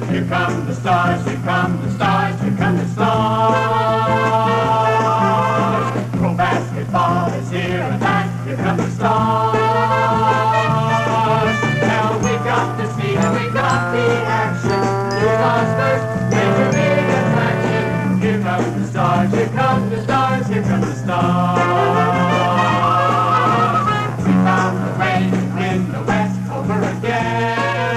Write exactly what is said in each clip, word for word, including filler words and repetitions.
Here come the stars, here come the stars, here come the stars. Pro basketball is here at last, here come the stars. Now we got to see, we got the action. Here comes first, major big attraction. Here come the stars, here come the stars, here come the stars. We found the rain in the west over again.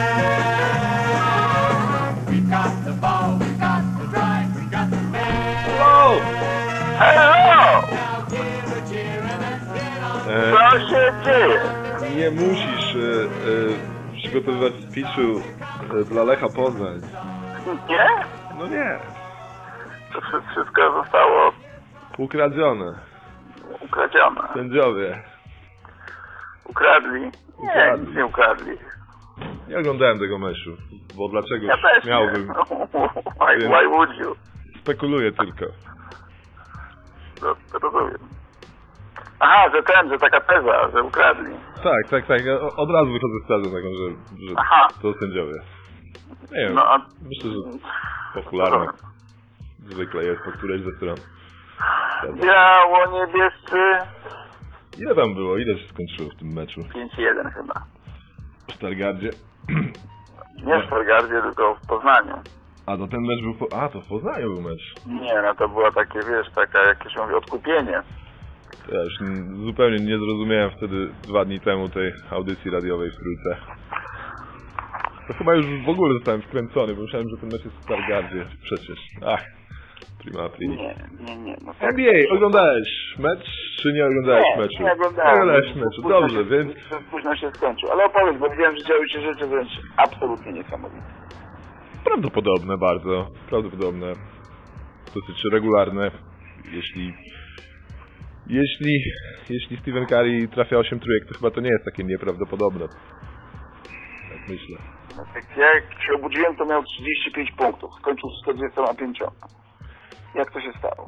We've got the ball, we've got the drive, we've got the man. Hello! Hello! Now give a cheer and let's get on. E, Co się dzieje? nie musisz e, e, przygotowywać speechu e, dla Lecha Poznań. Nie? No nie. To wszy- wszystko zostało Ukradzione. ukradzione. Sędziowie. Ukradli? Nie, Ukradli. nic nie ukradli. Nie oglądałem tego meczu, bo dlaczego Ja też miałbym? nie. Why, Więc- why would you? Spekuluję tylko. To, to rozumiem. Aha, że ten, że taka teza, że ukradli. Tak, tak, tak. Ja od razu wychodzę z tezą taką, że, że Aha. to sędziowie. Nie wiem, No, a... myślę, że popularne zwykle jest po którejś ze stron. Biało-niebiescy Ile tam było? Ile się skończyło w tym meczu? pięć jeden chyba. W Stargardzie? Nie w Stargardzie, tylko w Poznaniu. A to ten mecz był po... A, to w Poznaniu był mecz. Nie, no to było takie, wiesz, taka jakieś, mówię, odkupienie. Ja już n- zupełnie nie zrozumiałem wtedy dwa dni temu tej audycji radiowej w Trójce. To chyba już w ogóle zostałem wkręcony, bo myślałem, że ten mecz jest w Stargardzie. Przecież. Ach, prima aprilis. Nie, nie, nie. No, N B A, oglądałeś mecz, czy nie oglądałeś nie, meczu? nie oglądałem. Nie oglądałeś meczu, Późno dobrze, się, więc... Późno się skończył. Ale opowiedz, bo widziałem, że działy się rzeczy wręcz absolutnie niesamowite. Prawdopodobne bardzo, prawdopodobne. Dosyć regularne. Jeśli... Jeśli... Jeśli Stephen Curry trafia osiem trójek, to chyba to nie jest takie nieprawdopodobne. Tak myślę. No, tak jak się obudziłem, to miał trzydzieści pięć punktów. Skończył z czterdziestoma pięcioma. Jak to się stało?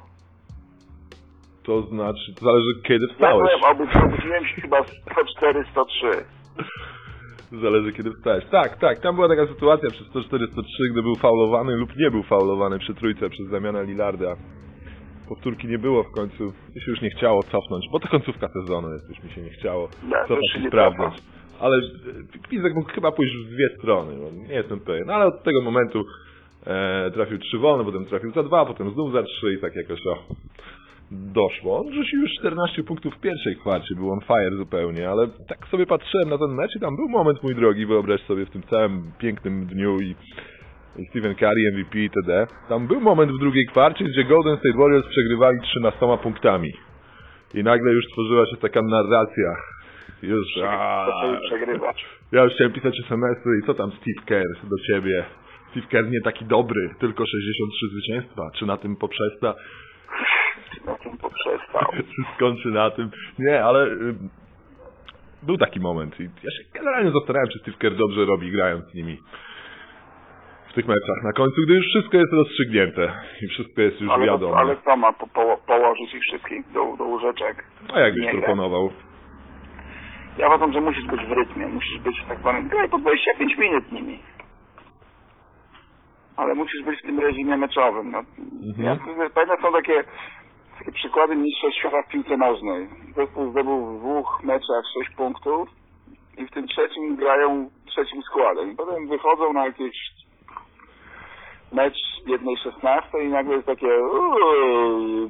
To znaczy, to zależy kiedy Ja wstałeś. byłem, obud- obudziłem się chyba sto cztery sto trzy. Zależy kiedy wstałeś. Tak, tak, tam była taka sytuacja przy sto cztery sto trzy, gdy był faulowany lub nie był faulowany przy trójce przez Damiana Lillarda. Powtórki nie było w końcu. Mi się już nie chciało cofnąć, bo to końcówka sezonu jest, już mi się nie chciało Ja, cofać też się i nie sprawdzać. Ale Kwizek mógł chyba pójść w dwie strony, bo nie jestem pewien. No ale od tego momentu e, trafił trzy wolne, potem trafił za dwa, potem znów za trzy i tak jakoś o, doszło. On rzucił już czternaście punktów w pierwszej kwarcie, był on fire zupełnie, ale tak sobie patrzyłem na ten mecz i tam był moment, mój drogi, wyobraź sobie w tym całym pięknym dniu i i Stephen Curry, M V P itd. Tam był moment w drugiej kwarcie, gdzie Golden State Warriors przegrywali trzynastoma punktami. I nagle już tworzyła się taka narracja. Już, aaa, przegrywać. ja już chciałem pisać es em esy i co tam Steve Kerr do ciebie? Steve Kerr nie taki dobry, tylko sześćdziesiąt trzy zwycięstwa. Czy na tym poprzesta? Na tym poprzestał. Czy skończy na tym? Nie, ale y, był taki moment i ja się generalnie zastanawiam, czy Steve Kerr dobrze robi grając z nimi w tych meczach. Na końcu, gdy już wszystko jest rozstrzygnięte i wszystko jest już Ale, wiadomo. ale co ma po, po, położyć ich wszystkich do, do łóżeczek? A jak byś Nie gra. proponował? Ja uważam, że musisz być w rytmie, musisz być w tak zwanym, graj po dwadzieścia pięć minut nimi. Ale musisz być w tym reżimie meczowym. No. Mhm. Ja pamiętam, są takie, takie przykłady mistrzostw świata w piłce nożnej. Zespół zdobył w dwóch meczach sześć punktów i w tym trzecim grają trzecim składem. I potem wychodzą na jakieś mecz jednej szesnastej i nagle jest takie uuu,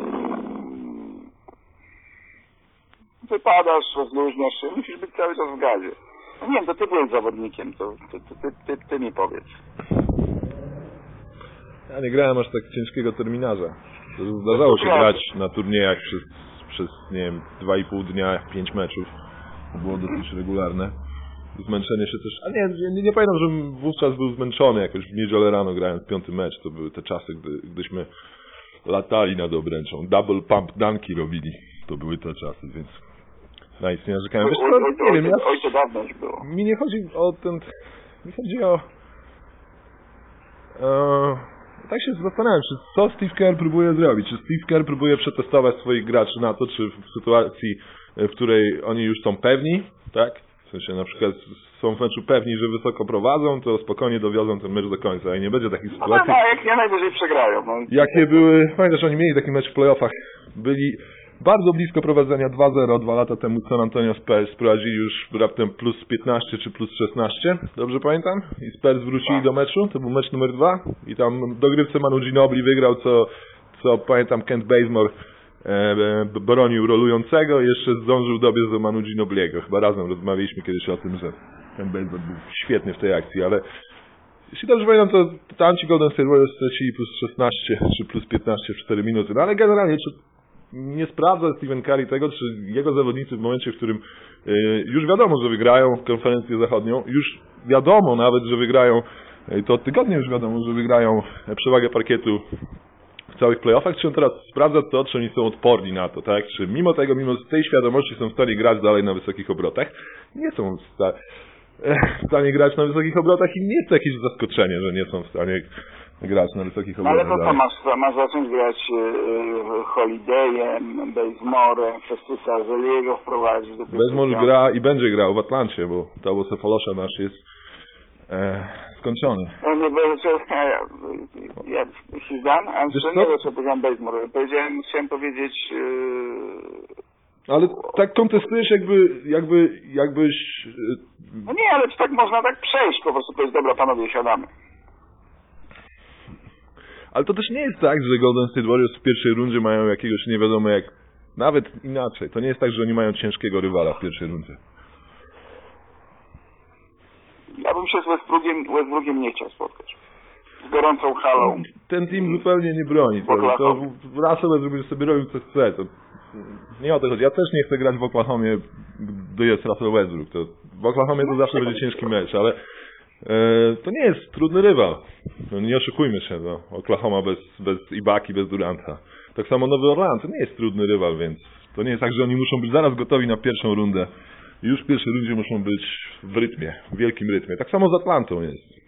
wypadasz, rozluźniasz się, musisz być cały czas w gazie. No nie wiem, to ty byłeś zawodnikiem, to ty, ty, ty, ty, ty mi powiedz. Ja nie grałem aż tak ciężkiego terminarza. To zdarzało się grać na turniejach przez, przez nie wiem, dwa i pół dnia, pięć meczów. To było dosyć regularne. Zmęczenie się też... A nie, nie, nie pamiętam, żebym wówczas był zmęczony jakoś w niedzielę rano grając piąty mecz. To były te czasy, gdy, gdyśmy latali nad obręczą. Double pump dunki robili. To były te czasy, więc na nic nie narzekałem. Wiesz, Oj, co, oj, nie oj, wiem, ja... oj, to dawno już było. Mi nie chodzi o ten... Mi chodzi o... E, tak się zastanawiam, czy co Steve Kerr próbuje zrobić? Czy Steve Kerr próbuje przetestować swoich graczy na to, czy w sytuacji, w której oni już są pewni, tak? W sensie na przykład są w meczu pewni, że wysoko prowadzą, to spokojnie dowiozą ten mecz do końca i nie będzie takich No, sytuacji. no, jak nie najwyżej przegrają. No. Jakie były, pamiętasz, oni mieli taki mecz w playoffach, byli bardzo blisko prowadzenia dwa zero, dwa lata temu San Antonio Spurs sprowadzili już raptem plus piętnaście czy plus szesnaście, dobrze pamiętam? I Spurs wrócili do meczu, to był mecz numer dwa i tam dogrywce Manu Ginobili wygrał, co, co pamiętam Kent Bazemore e, bronił rolującego i jeszcze zdążył dobiec do Manu Ginobiliego. Chyba razem rozmawialiśmy kiedyś o tym, że Kent Bazemore był świetny w tej akcji, ale jeśli dobrze pamiętam, to tamci Golden State Warriors stracili plus szesnaście czy plus piętnaście w cztery minuty, no ale generalnie czy nie sprawdza Stephen Curry tego, czy jego zawodnicy w momencie, w którym y, już wiadomo, że wygrają konferencję zachodnią, już wiadomo nawet, że wygrają, y, to od tygodnia już wiadomo, że wygrają przewagę parkietu w całych playoffach, czy on teraz sprawdza to, czy oni są odporni na to, tak? Czy mimo tego, mimo tej świadomości są w stanie grać dalej na wysokich obrotach, nie są w, sta w stanie grać na wysokich obrotach i nie jest to jakieś zaskoczenie, że nie są w stanie grać na wysokich No obrotach. ale to co, masz, masz zacząć grać yy, Holidayem, Bazemorem, Festusa Zeliego wprowadzić do Bazemore gra i będzie grał w Atlancie, bo Tabo Cephalosza nasz jest e, skończony. No nie będzie, ja, he's done, a Wiesz co co? nie wiem, co powiedziałem Bazemore. Powiedziałem, chciałem powiedzieć... Yy, Ale tak kontestujesz jakby, jakby, jakbyś... e, no nie, ale tak można tak przejść, po prostu powiedzieć, dobra panowie, siadamy. Ale to też nie jest tak, że Golden State Warriors w pierwszej rundzie mają jakiegoś nie wiadomo jak... Nawet inaczej. To nie jest tak, że oni mają ciężkiego rywala w pierwszej rundzie. Ja bym się z Westbrookiem, Westbrookiem nie chciał spotkać. Z gorącą halą. Ten team zupełnie nie broni. To, to Russell Westbrook sobie robił co chce. To nie o to chodzi. Ja też nie chcę grać w Oklahomie, gdy jest Russell Westbrook. To w Oklahomie to zawsze będzie ciężki mecz, ale e, to nie jest trudny rywal. No, nie oszukujmy się. No. Oklahoma bez, bez Ibaki, bez Duranta. Tak samo Nowy Orleans to nie jest trudny rywal, więc to nie jest tak, że oni muszą być zaraz gotowi na pierwszą rundę. Już w pierwszej rundzie muszą być w rytmie, w wielkim rytmie. Tak samo z Atlantą jest.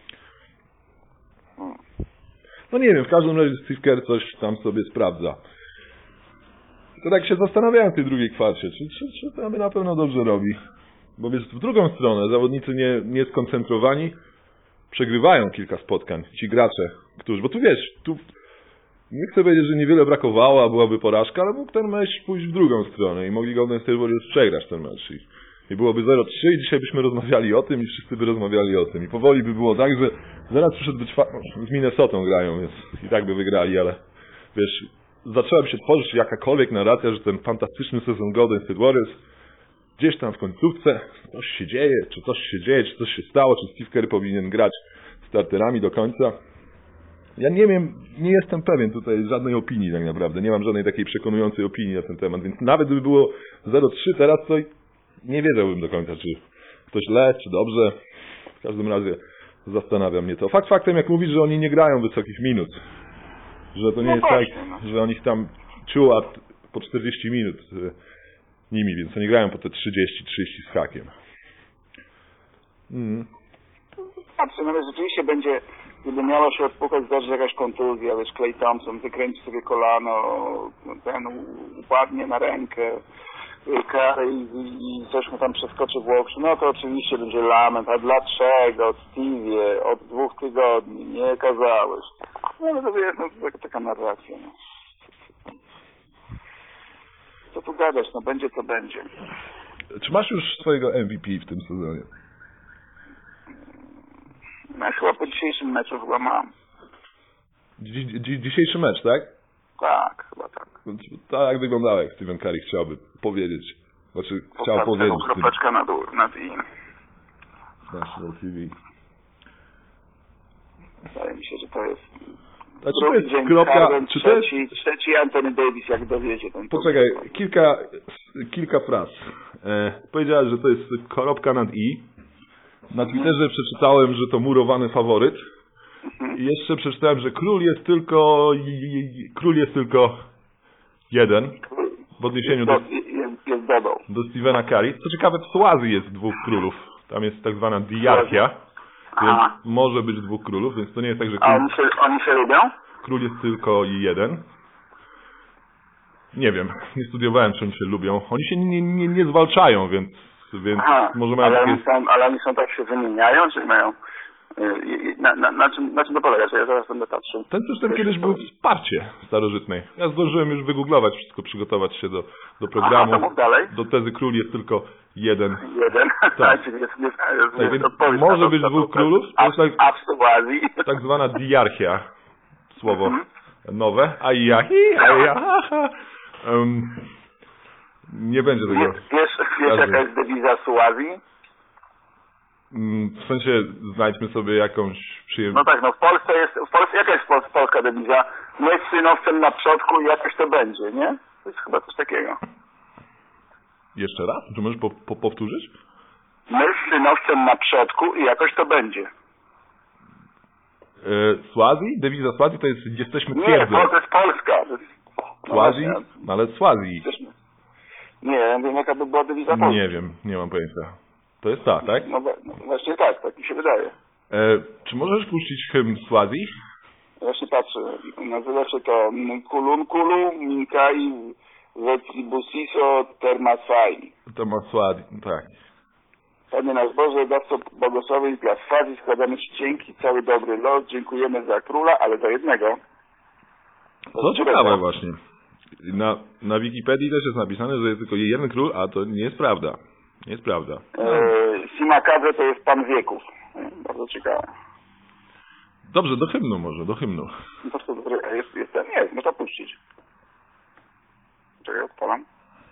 No nie wiem, w każdym razie Steve Kerr coś tam sobie sprawdza. To tak się zastanawiałem w tej drugiej kwarcie, czy, czy, czy to na pewno dobrze robi. Bo wiesz, w drugą stronę zawodnicy nie, nie skoncentrowani przegrywają kilka spotkań. Ci gracze, którzy, bo tu wiesz, tu nie chcę powiedzieć, że niewiele brakowało, a byłaby porażka, ale mógł ten mecz pójść w drugą stronę i mogli Golden State Warriors przegrać ten mecz. I, i byłoby zero trzy i dzisiaj byśmy rozmawiali o tym i wszyscy by rozmawiali o tym. I powoli by było tak, że zaraz przyszedłby czwarty, z Minnesotą grają, więc i tak by wygrali, ale wiesz, zaczęłaby się tworzyć jakakolwiek narracja, że ten fantastyczny sezon Golden State Warriors gdzieś tam w końcówce coś się dzieje, czy coś się dzieje, czy coś się stało, czy Steve Kerr powinien grać starterami do końca. Ja nie wiem, nie jestem pewien tutaj żadnej opinii tak naprawdę, nie mam żadnej takiej przekonującej opinii na ten temat, więc nawet gdyby było zero trzy teraz, to nie wiedziałbym do końca, czy to źle, czy dobrze. W każdym razie zastanawia mnie to. Fakt faktem, jak mówisz, że oni nie grają wysokich minut, że to nie No jest właśnie, tak, no. że oni tam ciuła po czterdzieści minut nimi, więc oni grają po te trzydzieści trzydzieści z hakiem. Mm. Patrzę, nawet rzeczywiście będzie, gdyby miało się odpukać, zdarzy jakaś kontuzja, wiesz, Klay Thompson wykręci sobie kolano, ten upadnie na rękę, Curry i, i coś mu tam przeskoczy w łokciu, no to oczywiście będzie lament, a dlaczego, Stevie, od dwóch tygodni nie kazałeś. No ale to jest no, taka, taka narracja, no. Co tu gadać, no będzie co będzie. Czy masz już swojego M V P w tym sezonie? No chyba po dzisiejszym meczu chyba mam. Dzi dzi dzisiejszy mecz, tak? Tak, chyba tak. Tak jak wyglądał, jak Stephen Curry chciałby powiedzieć. Znaczy, chciał Poprawkę powiedzieć. tą kropeczkę na dół, nad i. National T V. Wydaje mi się, że to jest... Znaczy, to drugi jest James kropka, Harden, czy to jest... trzeci, trzeci Anthony Davis, jak dowiezie ten... Poczekaj, kilka, kilka fraz. E, powiedziałeś, że to jest kropka nad i. Na Twitterze przeczytałem, że to murowany faworyt. I jeszcze przeczytałem, że król jest tylko król jest tylko jeden w odniesieniu do, Jest, jest dodą. do Stephena Curry. Co ciekawe, w Słazji jest dwóch królów. Tam jest tak zwana diarchia, więc Aha. może być dwóch królów, więc to nie jest tak, że A król, oni się, oni się lubią? król jest tylko jeden. Nie wiem, nie studiowałem, czy oni się lubią. Oni się nie, nie, nie zwalczają, więc więc Aha, może mają ale, takie... oni są, ale oni są tak się wymieniają, czy mają... y, Na, na, na, czym, na czym to polega? Że ja zaraz będę patrzył. Ten system kiedyś był w Sparcie starożytnej. Ja zdążyłem już wygooglować wszystko, przygotować się do, do programu. Aha, to mów dalej. Do tezy król jest tylko jeden. Jeden. Tak. Czyli jest, jest, jest, Tak, więc odpowiedź może na to, być co dwóch to- królów, to jest tak, A w Sytuazji. tak zwana diarchia. Słowo Mhm. nowe. Ajahi, ajaha. Um, nie będzie tego. Wiesz, wiesz, wiesz Każdy. jaka jest dewiza Suazji? Mm, W sensie znajdźmy sobie jakąś No przyjemność. tak, no w Polsce jest, w Polsce, jaka jest pol- polska dewiza? My z synowcem na przodku i jakoś to będzie, nie? To jest chyba coś takiego. Jeszcze raz? Czy możesz po, po, powtórzyć? My z synowcem na przodku i jakoś to będzie. E, Swazi? Dewiza Swazi to jest jesteśmy Nie, twierdzą. to, to jest Polska. To jest, no Swazi? właśnie, No ale Swazi. jesteśmy- Nie, ja wiem jaka by była dewiza Polska. Nie wiem, nie mam pojęcia. To jest ta, tak? No, wa- no właśnie tak, tak mi się wydaje. E, czy możesz puścić hymn Swazi? Właśnie patrzę, nazywa się to Kulunkulu Minkai Vetribusiso Termasai. To ma Swazi, tak. Panie nasz Boże, dawco błogosławień dla Swazji, składamy Ci dzięki, cały dobry los, dziękujemy za króla, ale za jednego. To ciekawe właśnie. Na, na Wikipedii też jest napisane, że jest tylko jeden król, a to nie jest prawda. Nie jest prawda. E, Simakadze to jest Pan Wieków. E, Bardzo ciekawe. Dobrze, do hymnu może, do hymnu. No to co, dobry, jest, jest ten? Jest, można puścić. Czekaj, odpalam.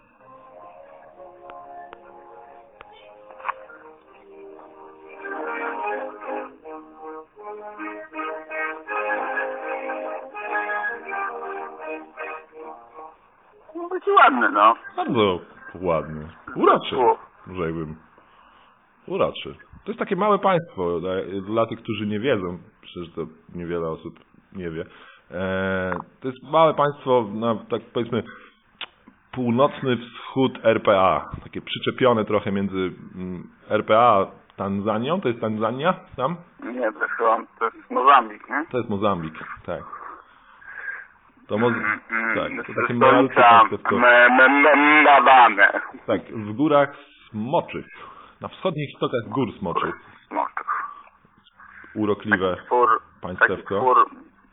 No taki ładny, no. Bardzo ładny. Uroczy, O. rzekłbym. Uroczy. To jest takie małe państwo, dla, dla tych, którzy nie wiedzą, przecież to niewiele osób nie wie. E, to jest małe państwo na, tak powiedzmy, północny wschód R P A. Takie przyczepione trochę między mm, R P A a Tanzanią. To jest Tanzania tam? Nie, to jest chyba, to jest Mozambik, nie? To jest Mozambik, tak. To Moz... tak, to takie malutkie Stolica państwo. Mbabane. Tak, w górach Smoczych. Na wschodnich stokach gór Smoczych. Smoczych. Urokliwe Twór, taki państewko. twór,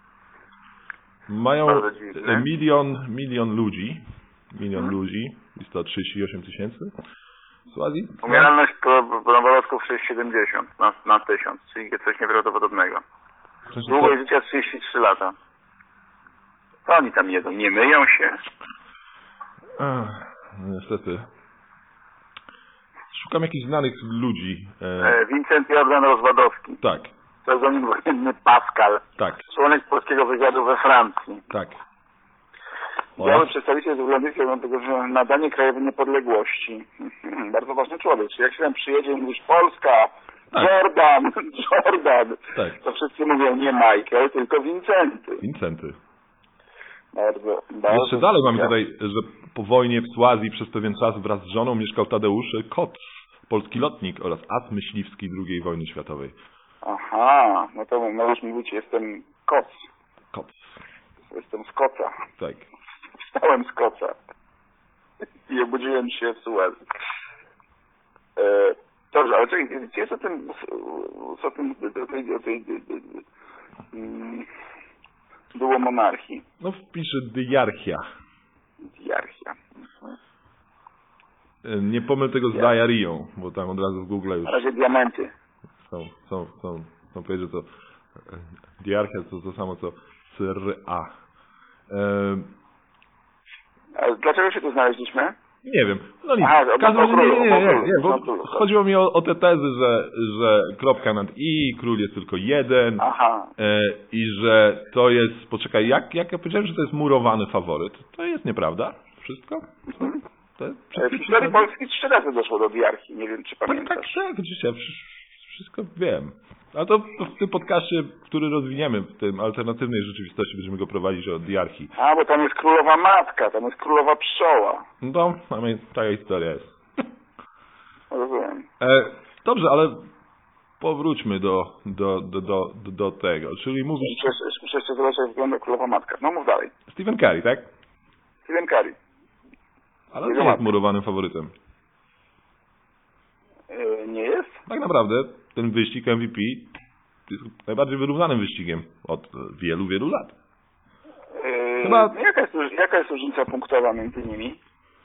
Mają bardzo dziwny. milion, milion ludzi. Milion Hmm. ludzi. I sto trzydzieści osiem tysięcy. Słazji? umieralność noworodków sześćset siedemdziesiąt na, na tysiąc, czyli coś nieprawdopodobnego. W sensie Długość życia trzydzieści trzy lata. Co oni tam jedzą? Nie myją się? Ach, no niestety. Szukam jakichś znanych ludzi. E, E, Wincent Jordan Rozwadowski, tak, pseudonim wojenny Pascal, tak, członek polskiego wywiadu we Francji. tak. Biały Oraz, przedstawiciel z Irlandii tego, że nadanie krajowej niepodległości. Mhm, bardzo ważny człowiek. Czyli jak się tam przyjedzie i mówisz Polska, Tak. Jordan, Jordan, tak, to wszyscy mówią nie Michael, tylko Wincenty. Wincenty. Bardzo, bardzo Jeszcze dalej mamy ciekawe. tutaj, że po wojnie w Słazji przez pewien czas wraz z żoną mieszkał Tadeusz Koc, polski lotnik oraz as myśliwski drugiej wojny światowej. Aha, no to możesz mi mówić, jestem koc. Koc, Jestem z koca. tak. Wstałem z koca. I obudziłem się w Suezji. E, dobrze, ale czekaj, gdzie jest o tym, o tym, o tej, o tej, mm, było monarchii. No wpiszę diarchia. Diarchia. E, Nie pomyl tego z Ja. diarią, bo tam od razu w Google już Na razie diamenty. są, są, są, są powiedzieć, że to e, diarchia to to samo co Syria. E, A dlaczego się tu znaleźliśmy? Nie wiem. No nic. Aha, W każdym o razie nie, królu, nie, nie, o nie, królu, nie, bo o królu, tak. chodziło mi o, o te tezy, że, że kropka nad i, król jest tylko jeden Aha. e, i że to jest, poczekaj, jak, jak ja powiedziałem, że to jest murowany faworyt, to jest nieprawda? Wszystko? To, to jest E, W historii Polski trzy razy doszło do diarchii. Nie wiem, czy tak, tak, pamiętasz. tak, oczywiście, ja wsz- wszystko wiem. A to w tym podcastie, który rozwiniemy w tym alternatywnej rzeczywistości, będziemy go prowadzić o diarchii. A, bo tam jest królowa matka, tam jest królowa pszczoła. No to mamy, taka historia jest. Rozumiem. E, dobrze, ale powróćmy do, do, do, do, do tego. Czyli mówisz Muszę muszę jeszcze zobaczyć, jak wygląda królowa matka. No mów dalej. Stephen Curry, tak? Stephen Curry. Ale Jego nie jest matka. murowanym faworytem. Yy, nie jest? Tak naprawdę ten wyścig M V P jest najbardziej wyrównanym wyścigiem od wielu, wielu lat. Yy, Chyba... jaka, jest, jaka jest różnica punktowa między nimi?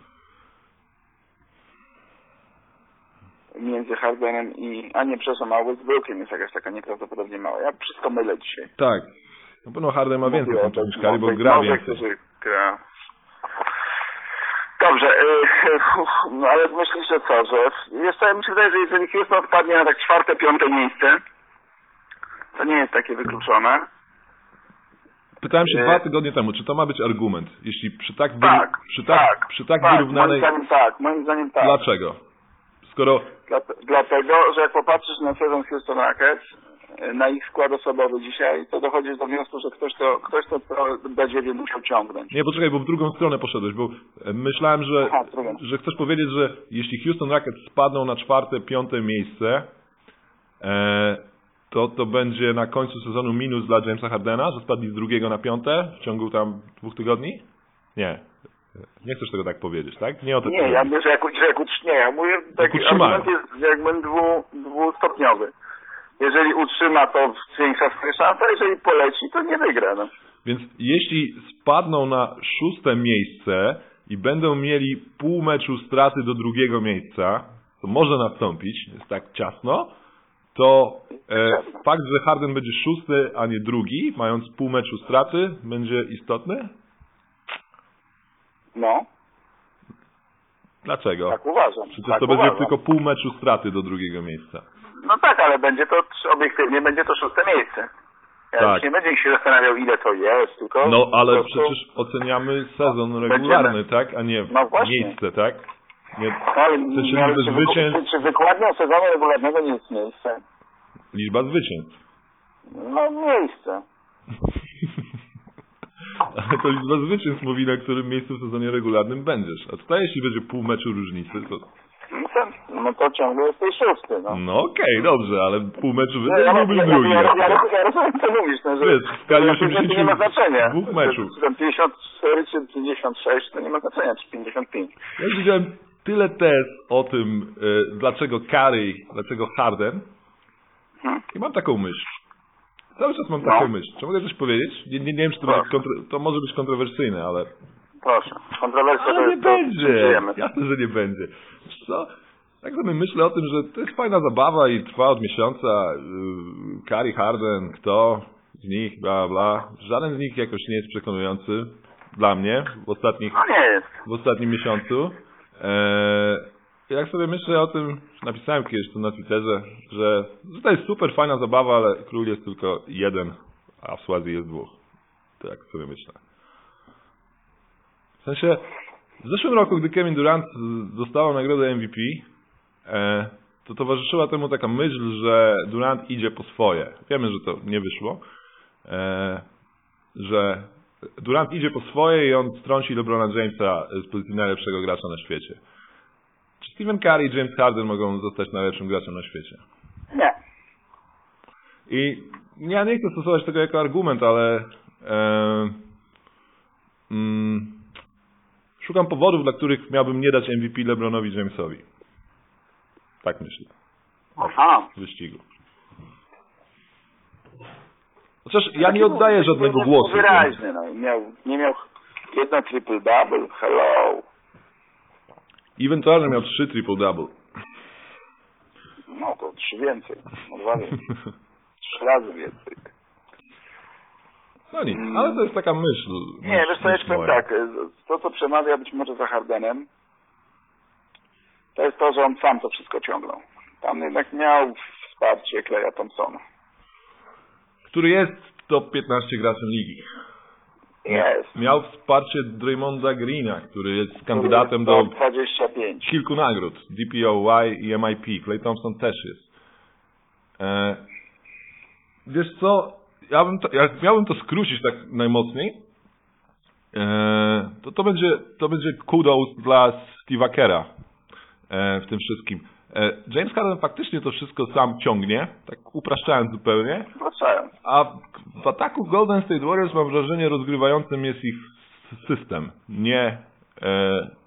Między Hardenem i... A nie, przepraszam, a Westbrookiem jest jakaś taka nieprawdopodobnie mała. Ja wszystko mylę dzisiaj. Tak. Na pewno Harden ma więcej Mówię o punktów niż tych Curry, bo nowych- gra nowych, więcej. którzy gra. Dobrze, yy, no ale myślisz, że co, że... Wiesz co, ja mi się wydaje, że jeżeli Houston wpadnie na tak czwarte, piąte miejsce, to nie jest takie wykluczone. Pytałem się Nie. dwa tygodnie temu, czy to ma być argument, jeśli przy tak, wyru... Tak, przy tak, tak, przy tak, tak, wyrównanej... moim zdaniem tak, moim zdaniem tak. Dlaczego? Skoro... Dla, dlatego, że jak popatrzysz na sezon Houston Rockets, na ich skład osobowy dzisiaj, to dochodzisz do wniosku, że ktoś to, ktoś to będzie musiał ciągnąć. Nie, poczekaj, bo w drugą stronę poszedłeś, bo e, myślałem, że, Aha, drugą. że chcesz powiedzieć, że jeśli Houston Rockets spadną na czwarte, piąte miejsce, e, to to będzie na końcu sezonu minus dla Jamesa Hardena, że spadli z drugiego na piąte w ciągu tam dwóch tygodni? Nie. Nie chcesz tego tak powiedzieć, tak? Nie o to Nie, ja mówię, że jak, że jak utrz- nie, ja mówię, taki utrzymają. argument jest jakby dwu, dwustopniowy. Jeżeli utrzyma, to zwiększa swoje szanse, a jeżeli poleci, to nie wygra. No. Więc jeśli spadną na szóste miejsce i będą mieli pół meczu straty do drugiego miejsca, to może nastąpić, jest tak ciasno, to e, fakt, że Harden będzie szósty, a nie drugi, mając pół meczu straty, będzie istotny? no, Dlaczego? tak uważam. Przecież tak to będzie uważam. tylko pół meczu straty do drugiego miejsca. No tak, ale będzie to, obiektywnie będzie to szóste miejsce. Ja Tak. już nie będzie się zastanawiał, ile to jest, tylko... No po ale prostu- przecież oceniamy sezon regularny, Będziemy- tak? A nie No właśnie. miejsce, tak? Nie, No, ale w sensie nie, ale liczbę czy, wyku- zwycięstw, czy, czy wykładnia sezonu regularnego nie jest miejsce? liczba zwycięstw. No miejsce. Ale to liczba zwycięstw mówi, na którym miejscu w sezonie regularnym będziesz. A tutaj jeśli będzie pół meczu różnicy, to... No to, no to ciągle jesteś szósty, no. No okej, dobrze, ale pół meczu Ja, wyżej ja, byłbyś ja, drugi. ja, ja, ja, ja rozumiem, co mówisz, no, że Wiesz, w skali że to nie ma znaczenia. osiemdziesięciu dwóch meczów. Czy tam pięćdziesiąt cztery czy pięćdziesiąt sześć, to nie ma znaczenia, czy pięćdziesiąt pięć. Ja już widziałem tyle tez o tym, e, dlaczego Curry, dlaczego Harden Hmm? i mam taką myśl. Cały czas mam No. taką myśl. Czy mogę coś powiedzieć? Nie, nie, nie wiem, czy to, będzie Proszę. kontro- to może być kontrowersyjne, ale... Proszę. Kontrowersja to Ale nie jest to, czym będzie. żyjemy. Jasne, że nie będzie. Wiesz co? Tak sobie myślę o tym, że to jest fajna zabawa i trwa od miesiąca. Yy, Curry, Harden, kto z nich, bla, bla. Żaden z nich jakoś nie jest przekonujący dla mnie w ostatnich, No nie jest. w ostatnim miesiącu. Eee, jak sobie myślę o tym, napisałem kiedyś tu na Twitterze, że, że to jest super fajna zabawa, ale król jest tylko jeden, a w Swazi jest dwóch. Tak sobie myślę. W sensie, w zeszłym roku, gdy Kevin Durant dostał nagrodę M V P, e, to towarzyszyła temu taka myśl, że Durant idzie po swoje. Wiemy, że to nie wyszło. E, że Durant idzie po swoje i on strąci LeBrona Jamesa z pozycji najlepszego gracza na świecie. Czy Stephen Curry i James Harden mogą zostać najlepszym graczem na świecie? Nie. I ja nie chcę stosować tego jako argument, ale e, mm, szukam powodów, dla których miałbym nie dać M V P LeBronowi Jamesowi. Tak myślę. Aha. W wyścigu. Chociaż ja nie oddaję żadnego głosu. Wyraźny, no. Miał, nie miał jedno triple-double, hello. Ewentualnie miał trzy triple-double. No to trzy więcej. No dwa więcej. Trzy razy więcej. No nic, ale to jest taka myśl. Nie, myśl, wiesz co, ja ci myśl powiem moja. tak, to co przemawia być może za Hardenem, to jest to, że on sam to wszystko ciągnął. Tam jednak miał wsparcie Kleja Thompsona. Który jest top piętnaście graczem ligi. Jest. Miał wsparcie Draymonda Greena, który jest kandydatem do dwadzieścia pięć. kilku nagród. D P O Y i M I P. Klay Thompson też jest. E, wiesz co? Ja bym to, jak miałbym to skrócić tak najmocniej, e, to to będzie, to będzie kudos dla Steve'a Kera e, w tym wszystkim. E, James Harden faktycznie to wszystko sam ciągnie, tak upraszczając zupełnie, Wracając. a w ataku Golden State Warriors mam wrażenie rozgrywającym jest ich system, nie, e,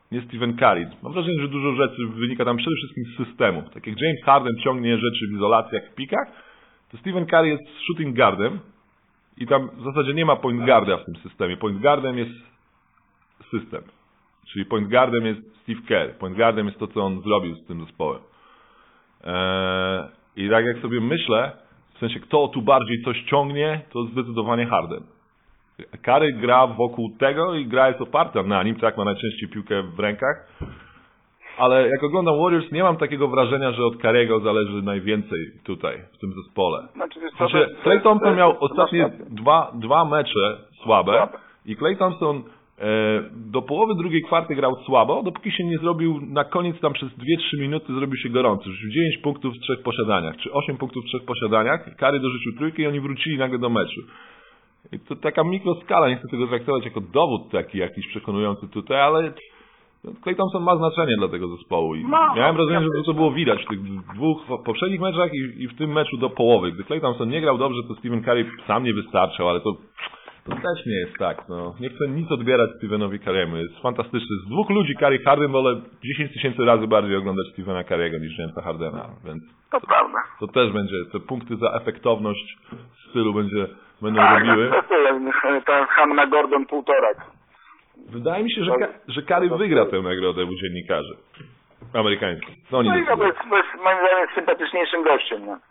nie Stephen Curry. Mam wrażenie, że dużo rzeczy wynika tam przede wszystkim z systemu. Tak jak James Harden ciągnie rzeczy w izolacjach, w pikach, to Stephen Curry jest shooting guardem i tam w zasadzie nie ma point guarda w tym systemie. Point guardem jest system. Czyli point guardem jest Steve Kerr. Point guardem jest to, co on zrobił z tym zespołem. Eee, I tak jak sobie myślę, w sensie kto tu bardziej coś ciągnie, to zdecydowanie Harden. Curry gra wokół tego i gra jest oparta na nim, tak, ma najczęściej piłkę w rękach. Ale jak oglądam Warriors, nie mam takiego wrażenia, że od Curry'ego zależy najwięcej tutaj, w tym zespole. Znaczy, wiesz W co, sensie, to- Klay Thompson to- miał to- ostatnie to- dwa, dwa mecze słabe Słabe. i Klay Thompson e, do połowy drugiej kwarty grał słabo, dopóki się nie zrobił, na koniec tam przez dwie trzy minuty zrobił się gorący. Rzucił dziewięć punktów w trzech posiadaniach, czy osiem punktów w trzech posiadaniach. Curry dorzucił trójkę i oni wrócili nagle do meczu. I to taka mikroskala, nie chcę tego traktować jako dowód taki jakiś przekonujący tutaj, ale Klay Thompson ma znaczenie dla tego zespołu i Ma, miałem wrażenie, że ja to było widać w tych dwóch poprzednich meczach i, i w tym meczu do połowy. Gdy Klay Thompson nie grał dobrze, to Stephen Curry sam nie wystarczał, ale to, to też nie jest tak. No. Nie chcę nic odbierać Stephenowi Curry'emu. Jest fantastyczny. Z dwóch ludzi Curry Harden wolę dziesięć tysięcy razy bardziej oglądać Stephena Curry'ego niż Jamesa Hardena, więc To prawda. to też będzie, te punkty za efektowność stylu będzie, będą Tak, robiły. to tyle. Ten Hanna Gordon półtorak. Wydaje mi się, że, Ka- że Curry wygra tę nagrodę u dziennikarzy amerykańskich. Co oni No i to decydują? jest, to jest moim zdaniem sympatyczniejszym gościem. No.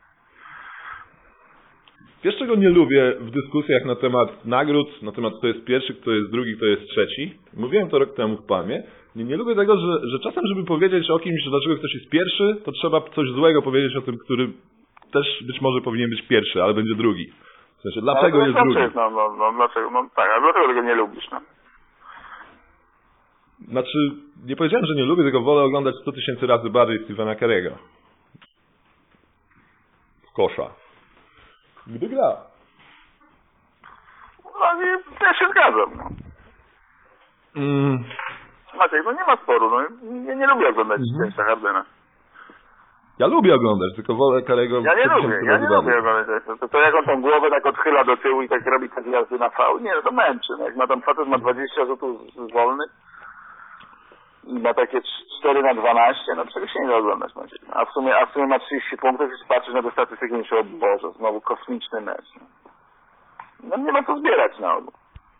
Wiesz, czego nie lubię w dyskusjach na temat nagród, na temat kto jest pierwszy, kto jest drugi, kto jest trzeci? Mówiłem to rok temu w Palmie. Nie, nie lubię tego, że, że czasem, żeby powiedzieć o kimś, dlaczego ktoś jest pierwszy, to trzeba coś złego powiedzieć o tym, który też być może powinien być pierwszy, ale będzie drugi. W sensie, dlaczego no, jest no, drugi? No, no, no, dlaczego? No tak, a dlaczego tego nie lubisz? No? Znaczy, nie powiedziałem, że nie lubię, tylko wolę oglądać sto tysięcy razy bardziej Stephena Curry'ego. Kosza. Gdy gra. No i ja się zgadzam. No. Mm. Maciek, no nie ma sporu. No. Ja nie lubię oglądać Mhm. Jamesa Hardena. Ja lubię oglądać, tylko wolę Curry'ego Ja nie sto lubię, tysięcy ja razy nie bardziej. lubię oglądać. To, to jak on tą głowę tak odchyla do tyłu i tak robi takie jazdy na fał, nie, no to męczy. No, jak ma tam facet ma dwadzieścia rzutów z- wolnych i ma takie cztery na dwanaście, no przecież się nie da oglądać, Maciek. A w sumie, a w sumie ma trzydzieści punktów i patrzysz na te statystyki i myślisz, o Boże, znowu kosmiczny mecz. No, no nie ma co zbierać na obu.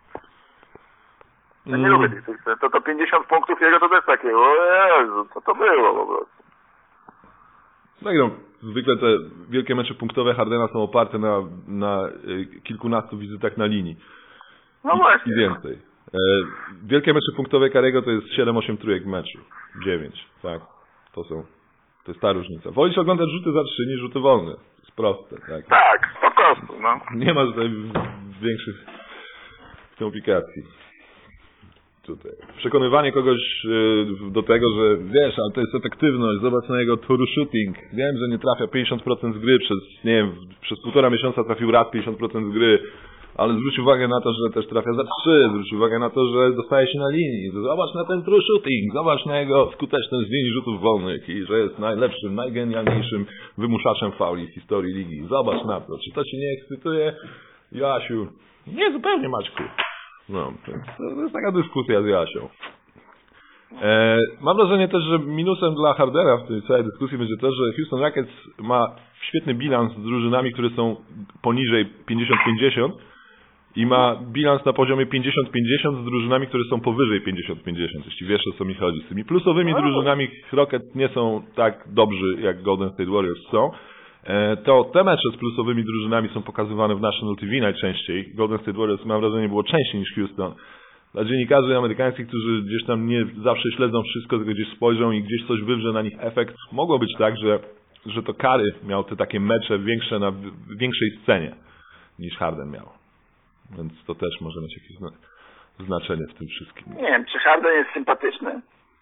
Ja nie Mm. lubię tych, tych to, to pięćdziesiąt punktów jego to też takie, o Jezu, co to było po prostu. Tak, no, zwykle te wielkie mecze punktowe Hardena są oparte na, na y, kilkunastu wizytach na linii. No I, właśnie. I więcej. E, wielkie mecze punktowe Curry'ego to jest siedem osiem trójek w meczu. dziewięć, tak. To są, to jest ta różnica. Wolisz oglądać rzuty za trzy niż rzuty wolne. To jest proste, tak. Tak, po prostu, no. Nie ma tutaj większych komplikacji. Tutaj. Przekonywanie kogoś y, do tego, że wiesz, ale to jest efektywność, zobacz na jego tour shooting. Wiem, że nie trafia pięćdziesiąt procent z gry, przez, nie wiem, przez półtora miesiąca trafił raz pięćdziesiąt procent z gry, ale zwróć uwagę na to, że też trafia za trzy, zwróć uwagę na to, że dostaje się na linii, zobacz na ten true shooting, zobacz na jego skuteczność z linii rzutów wolnych i że jest najlepszym, najgenialniejszym wymuszaczem fauli w historii ligi. Zobacz na to, czy to Cię nie ekscytuje? Jasiu, nie zupełnie, Maćku. No, to jest, to jest taka dyskusja z Jasią. E, mam wrażenie też, że minusem dla Hardena w tej całej dyskusji będzie to, że Houston Rockets ma świetny bilans z drużynami, które są poniżej pięćdziesiąt pięćdziesiąt i ma bilans na poziomie pięćdziesiąt pięćdziesiąt z drużynami, które są powyżej pięćdziesiąt pięćdziesiąt, jeśli wiesz, o co mi chodzi. Z tymi plusowymi drużynami Rockets nie są tak dobrzy, jak Golden State Warriors są. To te mecze z plusowymi drużynami są pokazywane w National T V najczęściej. Golden State Warriors, mam wrażenie, było częściej niż Houston. Dla dziennikarzy amerykańskich, którzy gdzieś tam nie zawsze śledzą wszystko, tylko gdzieś spojrzą i gdzieś coś wywrze na nich efekt, mogło być tak, że, że to Curry miał te takie mecze większe na w większej scenie niż Harden miał. Więc to też może mieć jakieś zna znaczenie w tym wszystkim. Nie wiem, czy Harden jest sympatyczny?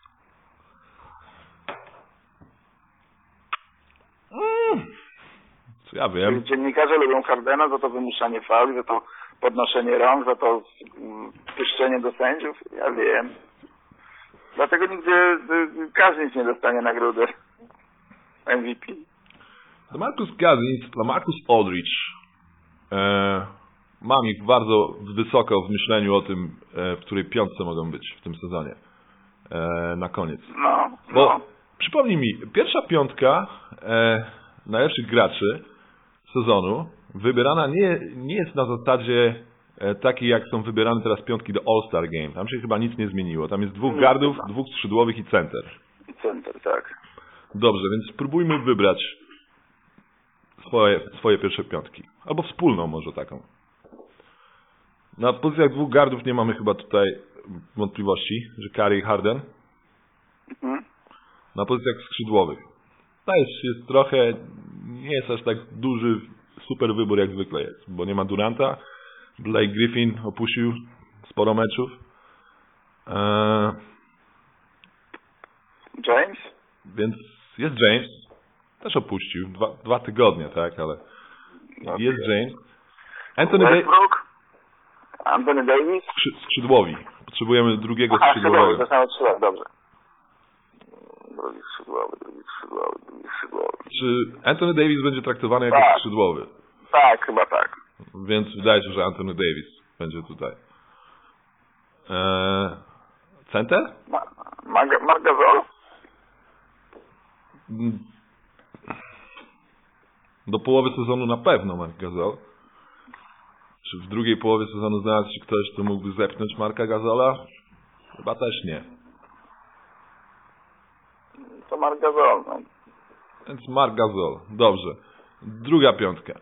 Mm. Co ja wiem. Dziennikarze lubią Hardena za to wymuszanie fauli, za to podnoszenie rąk, za to mm, pyszczenie do sędziów. Ja wiem. Dlatego nigdy y, każdy nic nie dostanie nagrody M V P. DeMarcus Cousins, LaMarcus Aldridge. E, mam ich bardzo wysoko w myśleniu o tym, e, w której piątce mogą być w tym sezonie. e, na koniec. No, Bo no. przypomnij mi, pierwsza piątka e, najlepszych graczy sezonu wybierana nie, nie jest na zasadzie e, takiej, jak są wybierane teraz piątki do All-Star Game. Tam się chyba nic nie zmieniło. Tam jest dwóch Nie, gardów, chyba. dwóch skrzydłowych i center. I center, tak. Dobrze, więc spróbujmy wybrać swoje, swoje pierwsze piątki. Albo wspólną może taką. Na pozycjach dwóch gardów nie mamy chyba tutaj wątpliwości, że Curry i Harden. Mhm. Na pozycjach skrzydłowych. To jest, jest trochę, nie jest aż tak duży, super wybór jak zwykle jest, bo nie ma Duranta. Blake Griffin opuścił sporo meczów. Eee, James? więc jest James, też opuścił, dwa, dwa tygodnie, tak, ale No, jest James. Anthony Davis, Westbrook? Anthony Davis? skrzydłowi. Potrzebujemy drugiego Aha, skrzydłowy, skrzydłowego. to samo trzy, dobrze. Drugi skrzydłowy, drugi skrzydłowy, drugi skrzydłowy. Czy Anthony Davis będzie traktowany jako Tak. skrzydłowy? Tak, chyba tak. Więc wydaje się, że Anthony Davis będzie tutaj. Eee, center? Ma, Marc Marc Gasol? Do połowy sezonu na pewno Marc Gasol. Czy w drugiej połowie sezonu znalazł się ktoś, kto mógłby zepchnąć Marca Gasola? Chyba też nie. To Marc Gasol, no. Więc Marc Gasol. Dobrze. Druga piątka.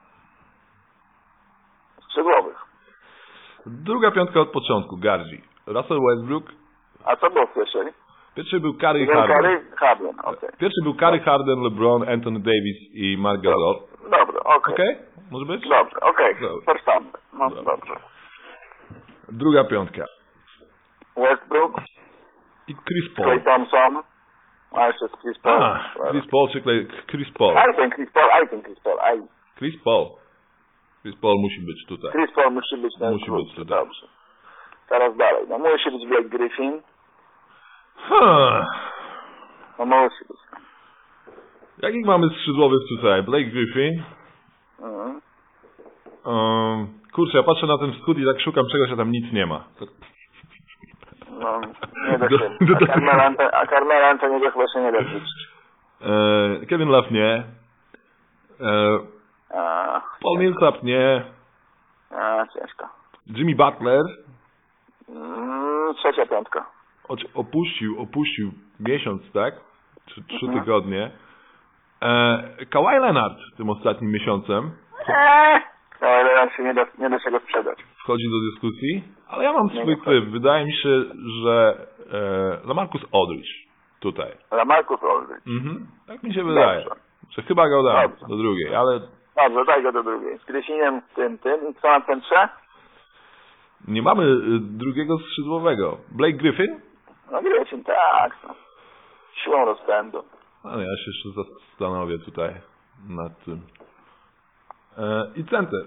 Skrzydłowych. Druga piątka od początku. Gardzi. Russell Westbrook. A co było w pierwszej? Pierwszy był Curry i Jeden Harden. Curry? Harden, okej. Pierwszy był Curry, Harden, LeBron, Anthony Davis i Marc Gasol. Dobra, okej. Okej? Może być? Dobrze, okej. Dobra. First time. No, Dobra. dobrze. Druga piątka. Westbrook, I Chris Paul. Klay Thompson. A jeszcze jest Chris Paul. A, Chris Paul czy Clay, Chris Paul? I think Chris Paul, I think Chris Paul. I, Chris Paul. Chris Paul musi być tutaj. Chris Paul musi być na Musi być tutaj. Dobrze. Teraz dalej. No musi być Blake Griffin. Hmm. No musi być. Jakich mamy skrzydłowych tutaj? Blake Griffin. Mhm. Um, kurczę, ja patrzę na ten wschód i tak szukam czegoś, a tam nic nie ma. To... No, nie da Do- się. do- A Carmelo Ante- A Carmelo Antoniego chyba się nie da wrzucić. E, Kevin Love nie. E, A, Paul Millsap nie. a, ciężko. Jimmy Butler Mm, trzecia piątka. oci- opuścił, opuścił miesiąc, tak? Czy trzy Mhm. tygodnie. E, Kawhi Leonard tym ostatnim miesiącem Eee, no ale raz się nie da, nie da czego sprzedać. wchodzi do dyskusji, ale ja mam Nie, swój nie tryb. Wydaje mi się, że e, LaMarcus Aldridge tutaj. Ale Marcus Aldridge. Mhm. Tak mi się wydaje. Dobrze. Że chyba go dam Dobrze. do drugiej, ale Dobrze, daj go do drugiej. Z Griffinem, tym, tym. I co na piętrze? nie mamy y, drugiego skrzydłowego. Blake Griffin? No Griffin, tak. No. Siłą rozpędu. Ale ja się jeszcze zastanowię tutaj nad tym. E, I center.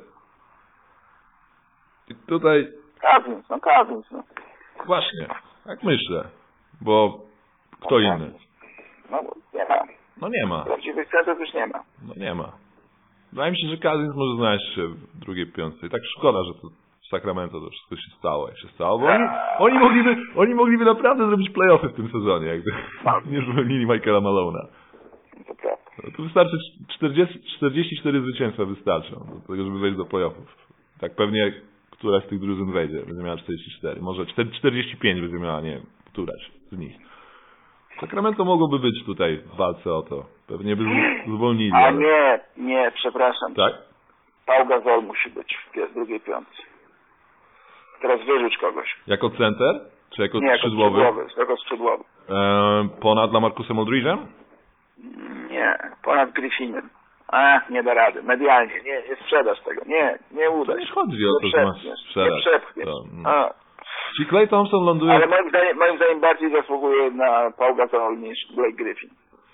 I tutaj Cousins, no Cousins, no. właśnie, tak myślę, bo kto inny? No bo nie ma. No nie ma, Prawdziwych centrów już nie ma. no nie ma. Wydaje mi się, że Cousins może znaleźć się w drugiej piątce. I tak szkoda, że to w Sacramento to wszystko się stało, jak się stało, bo oni, oni, mogliby, oni mogliby naprawdę zrobić play-offy w tym sezonie, jakby nie zwolnili Michaela Malona. To prawda. No to wystarczy czterdzieści, czterdzieści cztery zwycięstwa wystarczą do tego, żeby wejść do playoffów. Tak pewnie któraś z tych drużyn wejdzie, będzie miała czterdzieści cztery. Może czterdzieści pięć będzie miała, nie wiem, któraś z nich. Sacramento mogłoby być tutaj w walce o to. Pewnie by z- zwolnili. A Ale... nie, nie, przepraszam. Tak? Paul Gasol musi być w pier- drugiej piątce. Teraz wyrzuć kogoś. Jako center? Czy jako Nie, jako skrzydłowy? skrzydłowy. Jako skrzydłowy. Eee, ponad Lamarcusem Aldridge'em? Nie, ponad Griffinem. A, nie da rady. Medialnie. Nie, nie sprzedasz tego. Nie, nie uda To nie się. chodzi o to, że masz przepchniesz. sprzedać. Nie przepchniesz. To, no. A, Czy Klay Thompson ląduje... ale moim zdaniem, moim zdaniem bardziej zasługuje na Paul Gasol niż Blake Griffin.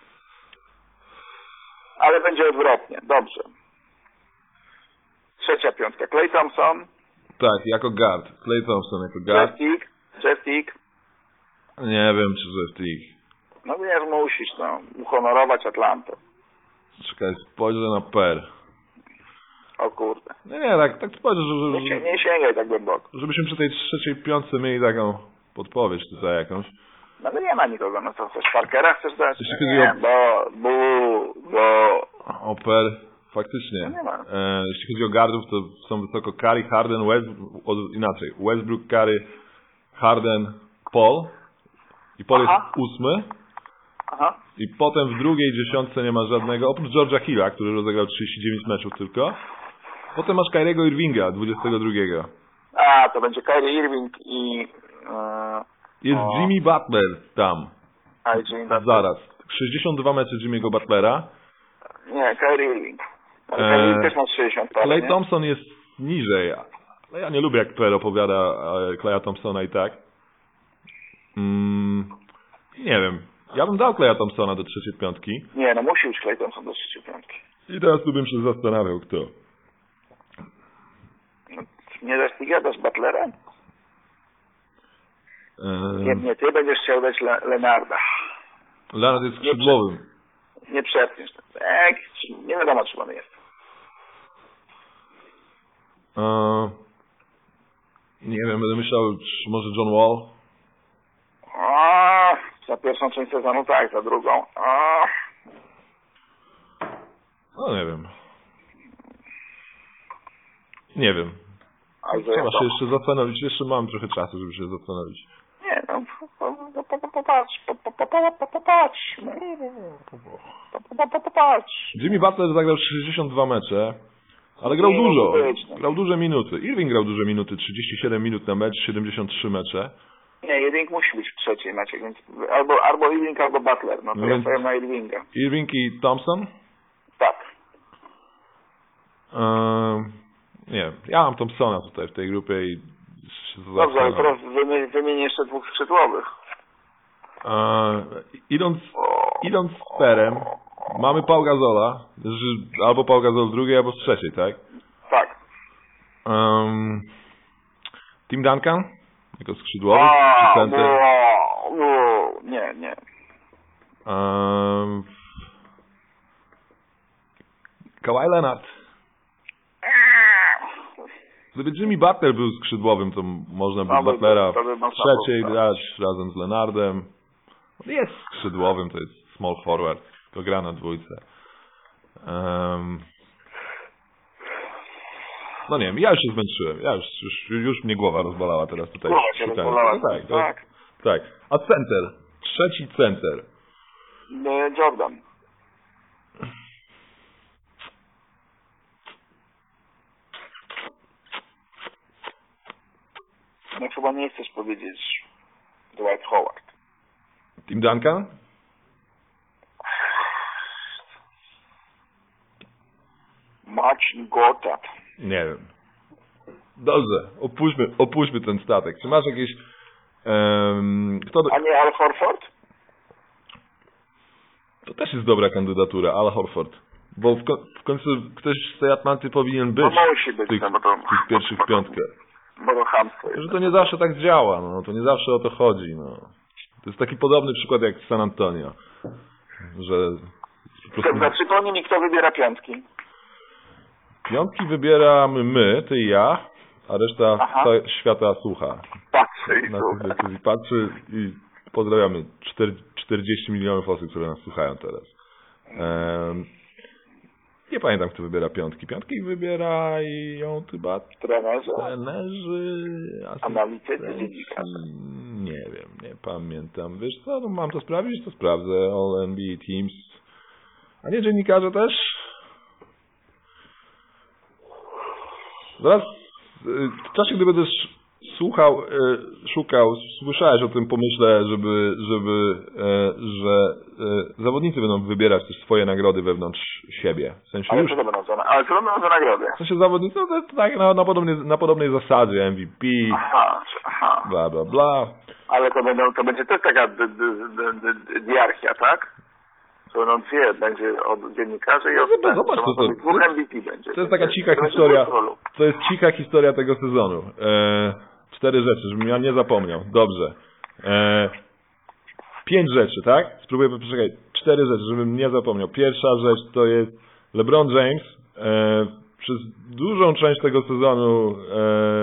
Ale będzie odwrotnie. Dobrze. Trzecia piątka. Klay Thompson, Tak, jako guard. Klay Thompson jako guard. Jeff Teague, Jeff Teague. Nie wiem, czy że w tych... No wiesz, musisz, no, uhonorować Atlantę. Czekaj, spojrzę na per. O kurde. Nie, nie, tak, tak spojrzę, że, Nie, że, sie- nie sięgaj tak głęboko. żebyśmy przy tej trzeciej piątce mieli taką podpowiedź tutaj jakąś. No ale nie ma nikogo, no co chcesz, Parkera chcesz dać? Jeśli Nie, chodzi bo, bo, bo... Oper, faktycznie. No nie ma. E, jeśli chodzi o gardów, to są wysoko Curry, Harden, West, od, inaczej. Westbrook, Curry, Harden, Paul. I Paul Aha. jest ósmy. Aha. I potem w drugiej dziesiątce nie ma żadnego, oprócz George'a Hilla, który rozegrał trzydzieści dziewięć meczów tylko. Potem masz Kyriego Irvinga, dwudziestego drugiego. A, to będzie Kyrie Irving i... Yy, Jest o, Jimmy Butler tam. a, Jimmy Butler. Zaraz. sześćdziesiąt dwa mecze Jimmy'ego Butlera. Nie, Kyrie Irving. Ale Eee, Kyrie Irving też ma sześćdziesiąt parę, Klay nie? Thompson jest niżej. Ale ja nie lubię, jak Per opowiada e, Klaya Thompsona i tak. Mm, nie wiem. Ja bym dał Klaya Thompsona do trzeciej piątki. Nie, no musi być Klay Thompson do trzeciej piątki. I teraz tu bym się zastanawiał, kto. No, nie dasz ty gadasz Butlerem? Nie, E, nie, ty będziesz chciał dać Le Leonarda. Leonard jest skrzydłowym. Nie przepniesz. Eee, nie wiadomo, czy on jest. E, nie wiem, będę myślał, czy może John Wall. O, za pierwszą część sezonu tak, za drugą. O, No nie wiem. Nie wiem. Albo Trzeba się jeszcze zastanowić. Jeszcze mam trochę czasu, żeby się zastanowić. Nie, no, po- po- po- popatrz, po- po- po- po- po- popatrz. Po- po- po- po- Popatrz. Jimmy Butler zagrał sześćdziesiąt dwa mecze, ale grał Nie, dużo. może być, no. Grał duże minuty. Irving grał duże minuty, trzydzieści siedem minut na mecz, siedemdziesiąt trzy mecze. Nie, Irving musi być w trzeciej mecie, więc albo, albo Irving, albo Butler. No to No ja więc- powiem na Irvinga. Irving i Thompson? Tak. Eee, nie, ja mam Thompsona tutaj w tej grupie i się Dobrze, ale zastanawiam. teraz wymienię, wymienię jeszcze dwóch skrzydłowych. Eee, idąc, idąc z Perem, mamy Pau Gasola, że albo Pau Gasol z drugiej, albo z trzeciej, tak? Tak. Um, Tim Duncan? Jako skrzydłowy? A, Czy center? o, o, nie, nie. Um, Kawhi Leonard. Gdyby Jimmy Butler był skrzydłowym, to można by No, by- Butlera to by w można trzeciej było, grać razem z Leonardem. On jest skrzydłowym, to jest small forward, tylko gra na dwójce. Um, no nie wiem, ja już się zmęczyłem. Ja już, już, już mnie głowa rozbolała teraz tutaj. Głowa cię szukając. rozbolała, No tak, to, tak. tak. A center? Trzeci center. E, Jordan. No chyba nie chcesz powiedzieć Dwight Howard. Tim Duncan? Marcin Gortat. Nie wiem. Dobrze, opuśćmy, opuśćmy ten statek. Czy masz jakieś... Um, kto, A nie Al Horford? to też jest dobra kandydatura, Al Horford. Bo w, ko w końcu ktoś z tej Atlanty powinien być No musi być, w tych, no bo to... w tych pierwszych piątkach. Bo to chamstwo jest. Że to nie zawsze tak działa, no. To nie zawsze o to chodzi, no. To jest taki podobny przykład jak San Antonio. Że po prostu Dobra, przypomnij mi, kto wybiera piątki. piątki wybieramy my, ty i ja, a reszta Aha. ca- świata słucha. Patrzę i Na słuchaj. tych decyzji patrzy i pozdrawiamy czterdzieści milionów osób, które nas słuchają teraz. Um, nie pamiętam, kto wybiera piątki. Piątki wybierają chyba Trenerze. trenerzy, Analitycy, asystenci. dziennikarze. Nie wiem, nie pamiętam. Wiesz co, no mam to sprawdzić, to sprawdzę. All N B A Teams. A nie dziennikarze też? Zaraz, y, w czasie, gdy będę sz- słuchał, y, szukał, słyszałeś o tym pomyśle, żeby, żeby, y, że y, zawodnicy będą wybierać też swoje nagrody wewnątrz siebie. W sensie Ale już, co to będą za, ale co to będą za nagrody? w sensie zawodnicy, no to jest tak na, na, podobnej, na podobnej zasadzie, M V P, Aha, aha. bla, bla, bla. Ale to będą, to będzie też taka d- d- d- d- diarchia, tak? To będą dwie, będzie od dziennikarzy i od... No, zobacz, to to- to- dwóch M V P będzie. To jest taka cicha To będzie historia, dwóch rolów. to jest cicha historia tego sezonu. E, cztery rzeczy, żebym ja nie zapomniał. Dobrze. E, pięć rzeczy, tak? Spróbuję poczekać. Cztery rzeczy, żebym nie zapomniał. Pierwsza rzecz to jest LeBron James. E, przez dużą część tego sezonu e,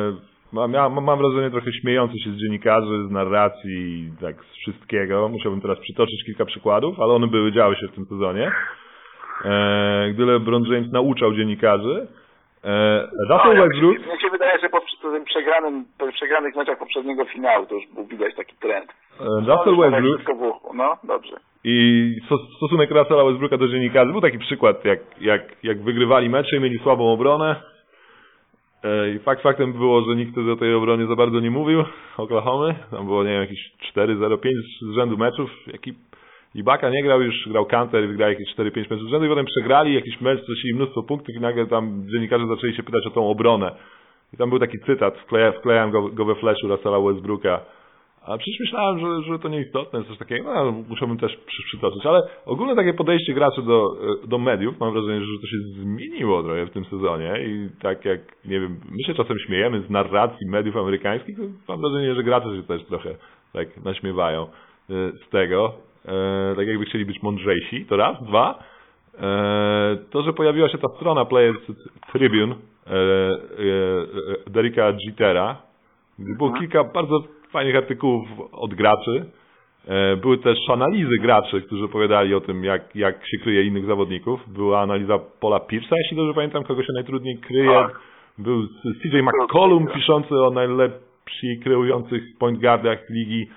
mam, mam, mam wrażenie trochę śmiejący się z dziennikarzy, z narracji, tak z wszystkiego. Musiałbym teraz przytoczyć kilka przykładów, ale one były, działy się w tym sezonie. E, gdy LeBron James nauczał dziennikarzy, e, Russell Westbrook... Mnie się wydaje, że po tym przegranym, po przegranych meczach poprzedniego finału to już był widać taki trend. E, Russell Westbrook... No, dobrze. I stosunek Russella Westbrooka do dziennikarzy był taki przykład, jak, jak, jak wygrywali mecze i mieli słabą obronę. I fakt faktem było, że nikt wtedy o tej obronie za bardzo nie mówił. Oklahomy, tam było, nie wiem, jakieś cztery zero pięć z rzędu meczów. Jaki Ibaka nie grał, już grał Kanter i wygrał jakieś cztery pięć meczów z rzędu i potem przegrali jakiś mecz, stracili mnóstwo punktów i nagle tam dziennikarze zaczęli się pytać o tą obronę. I tam był taki cytat, wkleja, wklejałem go, go we flashu Russella Westbrooka. A przecież myślałem, że, że to nieistotne, coś takiego, no, musiałbym też przy, przytoczyć, ale ogólnie takie podejście graczy do, do mediów, mam wrażenie, że to się zmieniło trochę w tym sezonie i tak jak, nie wiem, my się czasem śmiejemy z narracji mediów amerykańskich, to mam wrażenie, że gracze się też trochę tak naśmiewają z tego, e, tak jakby chcieli być mądrzejsi, to raz, dwa, e, to, że pojawiła się ta strona Players Tribune e, e, Derricka Jetera, gdzie było kilka bardzo fajnych artykułów od graczy. Były też analizy graczy, którzy opowiadali o tym, jak, jak się kryje innych zawodników. Była analiza Paula Pierce'a, jeśli dobrze pamiętam, kogo się najtrudniej kryje. Był C J McCollum piszący o najlepszych kryjących point guardach ligi.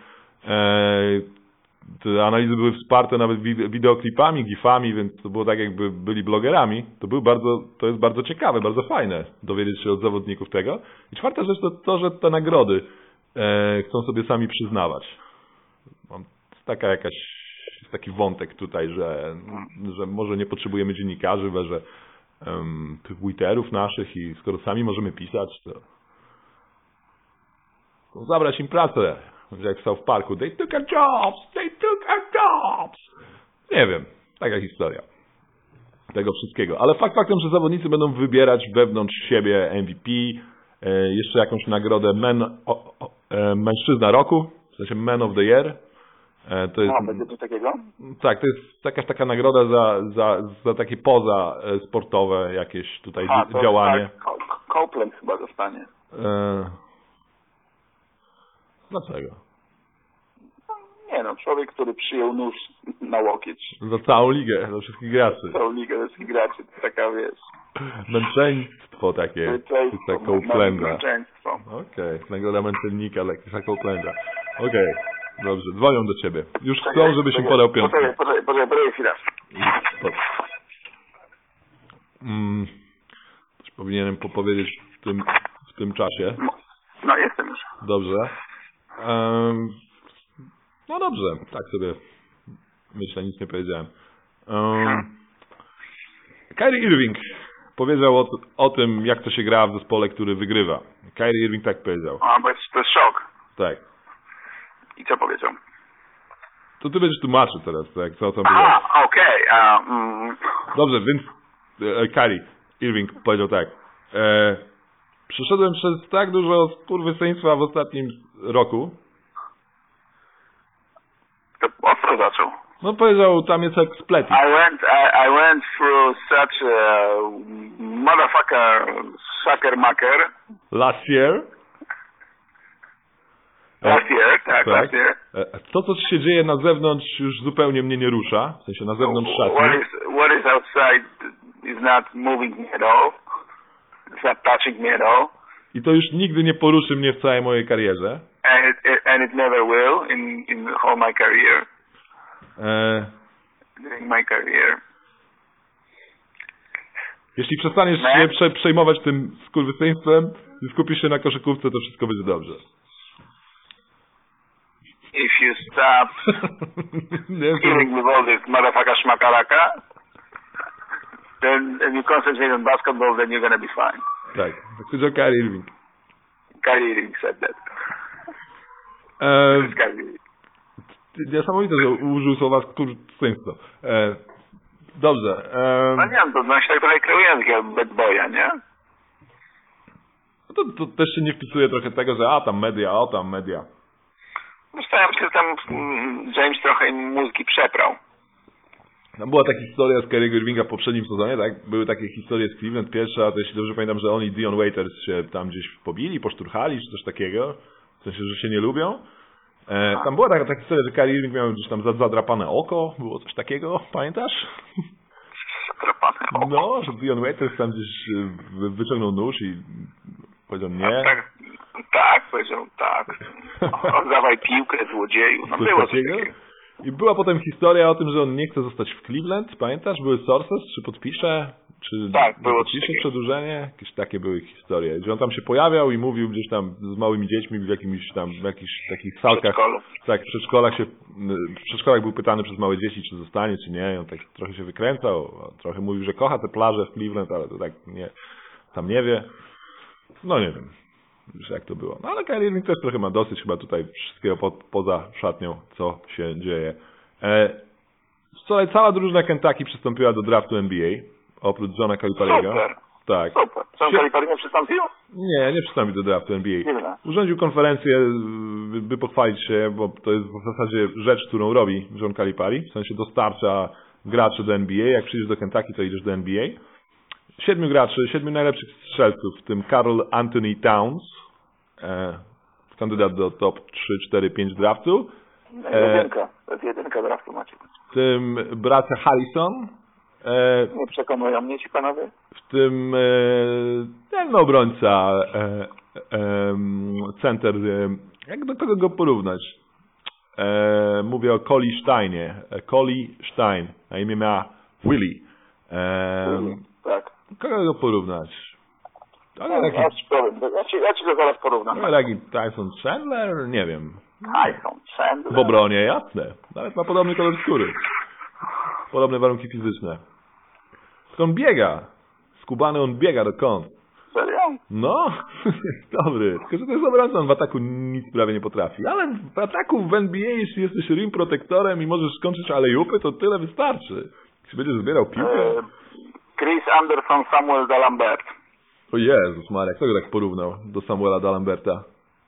Te analizy były wsparte nawet wideoklipami, gifami, więc to było tak, jakby byli blogerami. To był bardzo, to jest bardzo ciekawe, bardzo fajne dowiedzieć się od zawodników tego. I czwarta rzecz to to, że te nagrody e, chcą sobie sami przyznawać. Mam taka jakaś, taki wątek tutaj, że, że może nie potrzebujemy dziennikarzy, że um, Twitterów naszych i skoro sami możemy pisać, to chcą zabrać im pracę. Jak w South Parku, they took our jobs, they took our jobs. Nie wiem, taka historia tego wszystkiego. Ale fakt faktem, że zawodnicy będą wybierać wewnątrz siebie M V P, e, jeszcze jakąś nagrodę men, o, o, e, mężczyzna roku, w sensie Man of the Year. E, to jest, A, będzie coś takiego? Tak, to jest jakaś taka nagroda za, za, za takie poza sportowe jakieś tutaj A, to działanie. Tak, Copeland chyba dostanie. E, Dlaczego? Nie no, człowiek, który przyjął nóż na łokieć. Za całą ligę, za wszystkich graczy. Całą ligę, za wszystkich graczy, to taka wiesz. Męczeństwo takie, taką Copeland'a. Męczeństwo. Okej, okay. Nagroda męczennika, taka Copeland'a. Okej, okay. Dobrze, dzwonią do ciebie. Już chcą, żebyś im podał piątkę. Poczekaj, poczekaj, poczekaj, poczekaj chwilę. Hmm. Coś powinienem popowiedzieć w tym, w tym czasie. No, jestem już. Dobrze. Um, no dobrze, tak sobie myślę, nic nie powiedziałem. Um, Kyrie Irving powiedział o, o tym, jak to się gra w zespole, który wygrywa. Kyrie Irving tak powiedział. A, bo jest, to jest szok. Tak. I co powiedział? To ty będziesz tłumaczył teraz, tak? Co, co Aha, okej. Okay. Um, Dobrze, więc e, Kyrie Irving powiedział tak. E, Przeszedłem przez tak dużo skurwysyństwa w ostatnim roku. To ostro zaczął. No powiedział, tam jest jak splety. I went, I, I went through such a motherfucker sucker maker. Last year. Last year, tak, tak. last year. To, co się dzieje na zewnątrz, już zupełnie mnie nie rusza. W sensie na zewnątrz What szatni. is, what is outside is not moving me at all. It's not touching me at all. I to już nigdy nie poruszy mnie w całej mojej karierze. And it, it, and it never will in, in the whole my career. E... During my career. Jeśli przestaniesz się prze, przejmować tym skurwysyństwem i skupisz się na koszykówce, to wszystko będzie dobrze. If you stop dealing with all this motherfucker szmakaraka, then and you concentrate on basketball, then you're gonna be fine. Tak, tak powiedział Kyrie Irving. Kyrie Irving said that. E... Kyrie. Niesamowite, że użył słowa skurwysyństwo. E... Dobrze. E... No nie wiem, to no się tak trochę kreuje takiego bad boya, nie? No to, to też się nie wpisuje trochę tego, że a tam media, o tam media. Myślałem, że tam mm, James trochę im mózgi przeprał. No była taka historia z Kyriego Irvinga w poprzednim sezonie, tak? Były takie historie z Cleveland. Pierwsza, to jeśli dobrze pamiętam, że on i Dion Waiters się tam gdzieś pobili, poszturchali, czy coś takiego. W sensie, że się nie lubią. E, tam była taka, taka historia, że Kyrie Irving miał gdzieś tam zadrapane oko. Było coś takiego, pamiętasz? Zadrapane oko? No, że Dion Waiters tam gdzieś wyciągnął nóż i powiedział nie. Tak, tak, powiedział tak. Oddawaj piłkę, złodzieju. No coś było takiego. coś takiego. I była potem historia o tym, że on nie chce zostać w Cleveland, pamiętasz? Były sources, czy podpisze, czy Tak, nie było podpisze coś takiego. przedłużenie? Jakieś takie były historie, że on tam się pojawiał i mówił gdzieś tam z małymi dziećmi w jakimś tam, w jakichś takich salkach. Przedszkolu. Tak, w przedszkolach się, w przedszkolach był pytany przez małe dzieci, czy zostanie, czy nie. I on tak trochę się wykręcał, trochę mówił, że kocha te plaże w Cleveland, ale to tak nie, tam nie wie. No nie wiem. Już jak to było. No ale Kyrie Irving też trochę ma dosyć chyba tutaj wszystkiego po, poza szatnią, co się dzieje. E, wczoraj cała drużyna Kentucky przystąpiła do draftu N B A, oprócz Johna Calipariego. Super. Tak. Super. John Calipari nie przystąpił? Nie, nie przystąpił do draftu N B A. Dziwne. Urządził konferencję, by, by pochwalić się, bo to jest w zasadzie rzecz, którą robi John Calipari, w sensie dostarcza graczy do N B A. Jak przyjdziesz do Kentucky, to idziesz do N B A. Siedmiu graczy, siedmiu najlepszych strzelców, w tym Karl Anthony Towns, e, kandydat do top trzy, cztery, pięć draftu. E, jedynka. To jest jedynka draftu macie. W tym bracia Harrison. E, Nie przekonują mnie ci panowie? w tym e, ten obrońca, e, e, center, e, jak do kogo go porównać? E, mówię o Coli Steinie. E, Coli Stein, na imię ma Willie. E, Tak. kogo go porównać? Ale No, taki, ja, ci powiem, ja, ci, ja ci go zaraz porównam. ale taki Tyson Chandler? Nie wiem. Tyson Chandler. W obronie, jasne. Nawet ma podobny kolor skóry. Podobne warunki fizyczne. Tylko on biega. Skubany on biega do kąt. Serio? No, jest dobry. Tylko, że to jest obrońca, on w ataku nic prawie nie potrafi. Ale w ataku w N B A, jeśli jesteś rim protektorem i możesz skończyć alejupy, to tyle wystarczy. Jeśli będziesz zbierał piłkę... E, Chris Anderson, Samuel D'Alembert. O Jezus Maria, kto go tak porównał do Samuela D'Alemberta?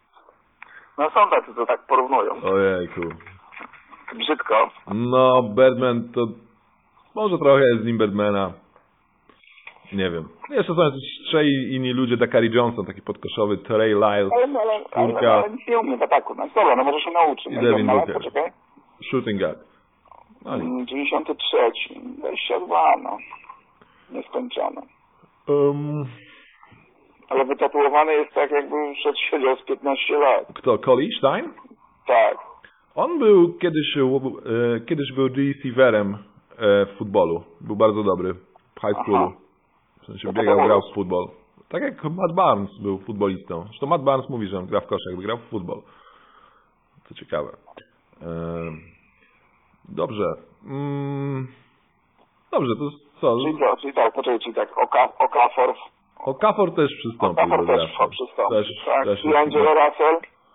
No są tacy, co tak porównują. Ojejku. Brzydko. No, Birdman to... Może trochę jest z nim Birdmana. Nie wiem. Jeszcze są jacyś trzej inni ludzie, Dakari Johnson, taki podkoszowy, Trey Lyles, Ale, ale, ale, czwórka ale nic nie umie w ataku. No dobra, no może się nauczy. i No, Devin no, Booker. poczekaj. Shooting guard. No nic. Mm, dziewięćdziesiąty trzeci. dwadzieścia dwa, no. Nieskończone. Um, Ale wytatuowany jest tak, jakby przed siedział z piętnaście lat. kto? Coli Stein? Tak. On był kiedyś, e, kiedyś był receiverem e, w futbolu. Był bardzo dobry. W high schoolu. Aha. W sensie No to biegał, to grał było. w futbol. Tak jak Matt Barnes był futbolistą. Zresztą Matt Barnes mówi, że on gra w kosz, jakby grał w futbol. Co ciekawe. E, dobrze. Mm, dobrze, to co? Czyli co? Czyli tak, poczekaj, czyli tak. Oka, Okafor. Okafor też przystąpił Okafor do też draftu. przystąpił. Też, Tak. też D'Angelo Russell.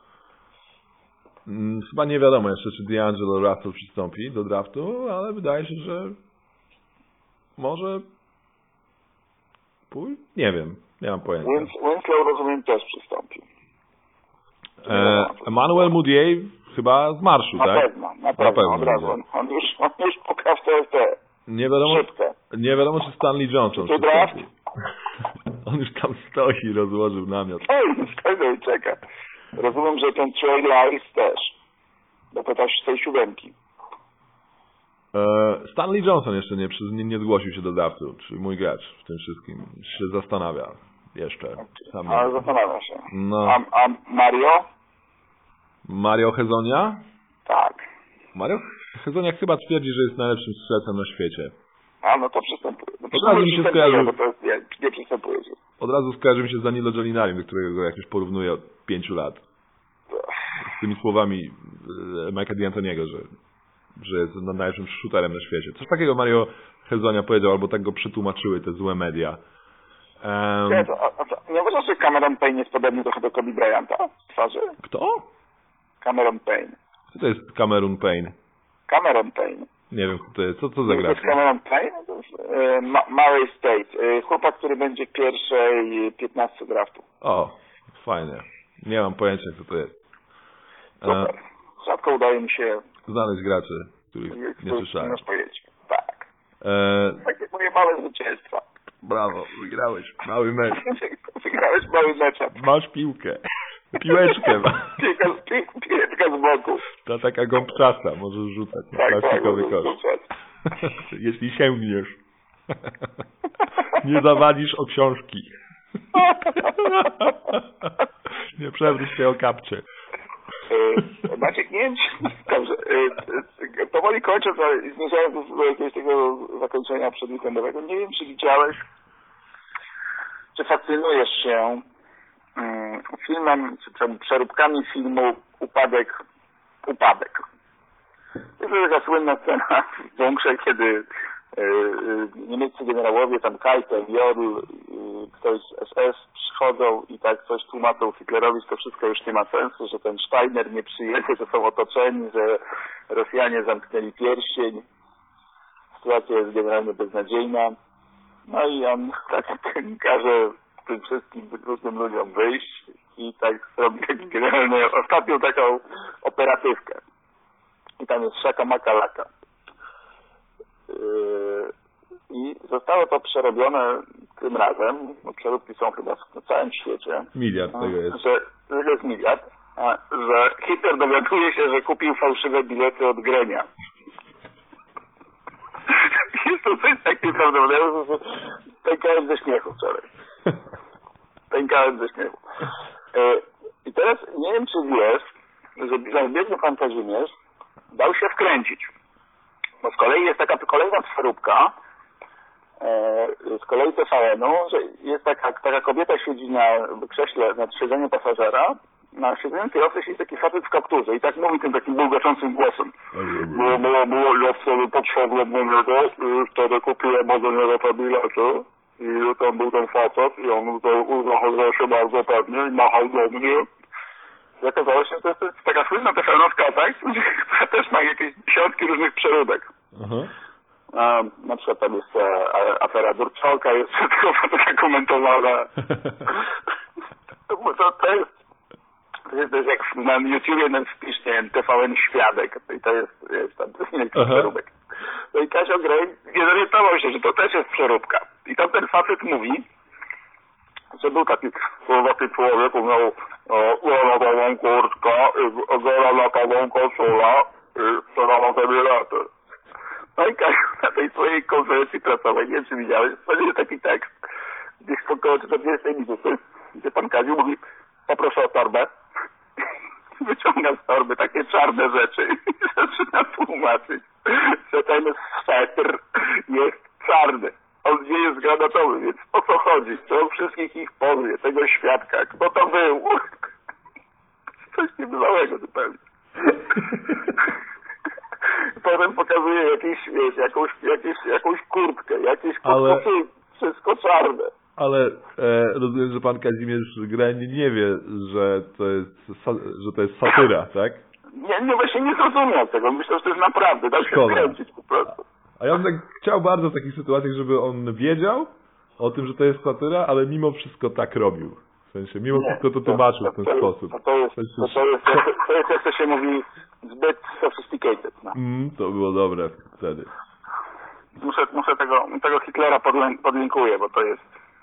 Mm, Chyba nie wiadomo jeszcze, czy D'Angelo Russell przystąpi do draftu, ale wydaje się, że może pójść? Nie wiem, nie mam pojęcia. Wins, Winslow, rozumiem, też przystąpił. E, Emmanuel Mudiay chyba z marszu, Na tak? pewno, na pewno, od razu. On, on już, on już pokazał T F T. Nie wiadomo, Szybko. nie wiadomo, czy Stanley Johnson Czy draft? przystąpi. On już tam stoi i rozłożył namiot. Ej, stoi i czeka. Rozumiem, że ten Trey Lyles też. Dopytasz z tej siódemki. E, Stanley Johnson jeszcze nie, nie, nie zgłosił się do draftu, czyli mój gracz w tym wszystkim. Się zastanawia jeszcze. Sam Ale nie. zastanawia się. No. A, a Mario? Mario Hezonia? Tak. Mario Hezonia chyba twierdzi, że jest najlepszym strzelcem na świecie. A, no to przystępuje. No, Od razu mi się przystępuje, skojarzył. bo to jest, nie, nie przystępuje się. Od razu skojarzy mi się z Danilo Giolinarim, do którego go jakoś porównuję od pięciu lat. Z tymi słowami e, Mike'a D'Antoniego, że, że jest najlepszym shooterem na świecie. Coś takiego Mario Hezonia powiedział, albo tak go przetłumaczyły te złe media. Um, Nie, to, a, a, co, nie uważasz, że Cameron Payne jest podobny trochę do Kobe Bryanta w twarzy? kto? Cameron Payne. Co to jest Cameron Payne? Cameron Payne. Nie wiem, kto to jest. Co to za To jest gracz? Cameron Payne? To jest, e, Ma- Murray State. E, chłopak, który będzie w pierwszej piętnastce draftu. O, fajnie. Nie mam pojęcia, kto to jest. E, Super. Rzadko udaje mi się znaleźć graczy, których nie nie słyszałem. masz pojęcia. Tak. E, Takie moje małe zwycięstwa. brawo, wygrałeś. Mały mecz. Wygrałeś mały mecz. Masz piłkę. Piłeczkę. Piłka, pi- piłeczka z boku. Ta taka gąbczasta, możesz rzucać na Tak, tak, plastikowy możesz kosz. rzucać. Jeśli sięgniesz. Nie zawalisz o książki. Nie przewróć się o kapcie. E, Maciek, nie wiem, czy... Dobrze, e, e, powoli kończąc, ale zmierzając do jakiegoś tego zakończenia przedweekendowego, nie wiem, czy widziałeś, czy fascynujesz się mm, filmem, czy tam przeróbkami filmu Upadek, Upadek. To jest taka słynna scena w bunkrze, kiedy e, e, niemieccy generałowie, tam Keitel, Jodl, e, ktoś z S S przychodzą i tak coś tłumaczą Hitlerowi, że to wszystko już nie ma sensu, że ten Steiner nie przyjedzie, że są otoczeni, że Rosjanie zamknęli pierścień. Sytuacja jest generalnie beznadziejna. No i on tak każe tym wszystkim różnym ludziom wyjść i tak robi taki generalny, ostatnią taką operatywkę. I tam jest szaka maka laka. Yy, I zostało to przerobione tym razem, bo przeróbki są chyba w całym świecie. Miliard tego jest. Że, że jest miliard, a, że Hitler dowiaduje się, że kupił fałszywe bilety od Grenia. Jest to coś tak nieprawdopodobnego, że pękałem ze śmiechu wczoraj. Pękałem ze śmiechu. Yy, I teraz nie wiem, czy wiesz, że biedny pan Kazimierz dał się wkręcić. Bo z kolei jest taka kolejna przeróbka e, z kolei T V N-u, że jest taka, taka kobieta siedzi na krześle, na siedzeniu pasażera, na siedzeniu kierowcy siedzi taki facet w kapturze i tak mówi tym takim bulgoczącym głosem. Było, było, było, ja wtedy podszedłem do niego i wtedy kupiłem od niego te bilety i tam był ten facet i on zachowywał się bardzo pewnie i machał do mnie. I okazało się, że to jest, to jest taka słynna T V N-owska tak, która też ma jakieś dziesiątki różnych przeróbek. Aha. A, na przykład tam jest e, afera Durczolka, jest tylko taka komentowana. to, to, to, jest, to jest to jest jak na YouTubie na wpisz, nie wiem, T V N Świadek i to jest, jest tam jakiś przeróbek. No i Kazio Greń nie zorientował się, że to też jest przeróbka. I tam ten facet mówi, że był taki słowaty człowiek, miał uranową kurtkę, granatową koszulę i sprzedawał te bilety. No i na tej swojej konferencji prasowej, nie wiem czy widziałeś, będzie taki tekst, gdzieś około czterdziestej minuty, gdzie pan Kaziu mówi, poproszę o torbę. Wyciąga z torby takie czarne rzeczy i zaczyna tłumaczyć, że ten swetr jest czarny. On nie jest granatowy, więc o co chodzi? Czy on wszystkich ich pozwie, tego świadka? Kto to był? Coś niebywałego zupełnie. Potem pokazuje jakieś, wiesz, jakąś, jakieś, jakąś kurtkę, jakieś Ale... wszystko czarne. Ale e, rozumiem, że pan Kazimierz Greń nie wie, że to jest, że to jest satyra, tak? Nie, nie, właśnie nie zrozumiał tego. Myślę, że to jest naprawdę. Dał się skręcić po prostu. A ja bym tak chciał bardzo w takich sytuacjach, żeby on wiedział o tym, że to jest satyra, ale mimo wszystko tak robił. W sensie, mimo nie, wszystko to tłumaczył to, w ten to, sposób. To, to, jest, w sensie, to, to, jest, to jest, jak to się mówi, zbyt sophisticated. No. Mm, to było dobre wtedy. Muszę, muszę tego, tego Hitlera podlin podlinkuję, bo to jest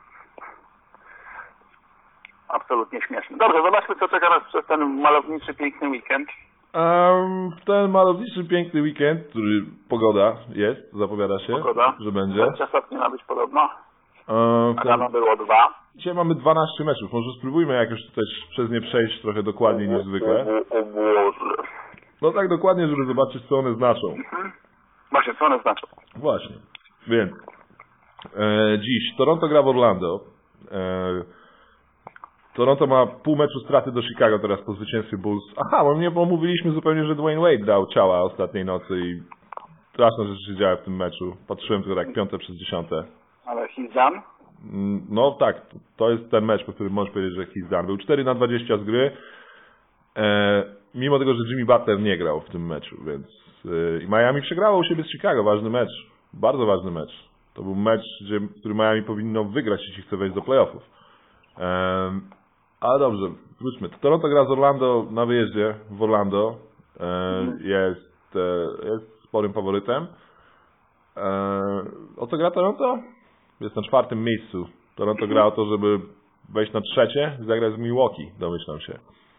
absolutnie śmieszne. Dobrze, zobaczmy, co czeka nas przez ten malowniczy, piękny weekend. Um, ten malowniczy, piękny weekend, który pogoda jest, zapowiada się, Pogoda. że będzie. Czasownie ma być podobno. Um, A rano było dwa. Dzisiaj mamy dwanaście meczów. Może spróbujmy jakoś tutaj przez nie przejść trochę dokładniej niż zwykle. O Boże. No tak dokładnie, żeby zobaczyć, co one znaczą. Mhm. Właśnie, co one znaczą? Właśnie. Więc e, dziś Toronto gra w Orlando. E, Toronto ma pół meczu straty do Chicago teraz po zwycięstwie Bulls. Aha, bo nie pomówiliśmy zupełnie, że Dwayne Wade dał ciała ostatniej nocy i straszne rzeczy się działy w tym meczu. Patrzyłem tylko tak piąte przez dziesiąte. Ale he's done? No tak, to jest ten mecz, po którym możesz powiedzieć, że he's done. Był cztery na dwadzieścia z gry. E, mimo tego, że Jimmy Butler nie grał w tym meczu, więc e, i Miami przegrało u siebie z Chicago. Ważny mecz. Bardzo ważny mecz. To był mecz, gdzie, który Miami powinno wygrać, jeśli chce wejść do playoffów. E, ale dobrze, wróćmy. Toronto gra z Orlando na wyjeździe w Orlando. E, jest, e, jest sporym faworytem. Eee, o co gra Toronto? Jest na czwartym miejscu. Toronto gra o to, żeby wejść na trzecie i zagrać z Milwaukee, domyślam się.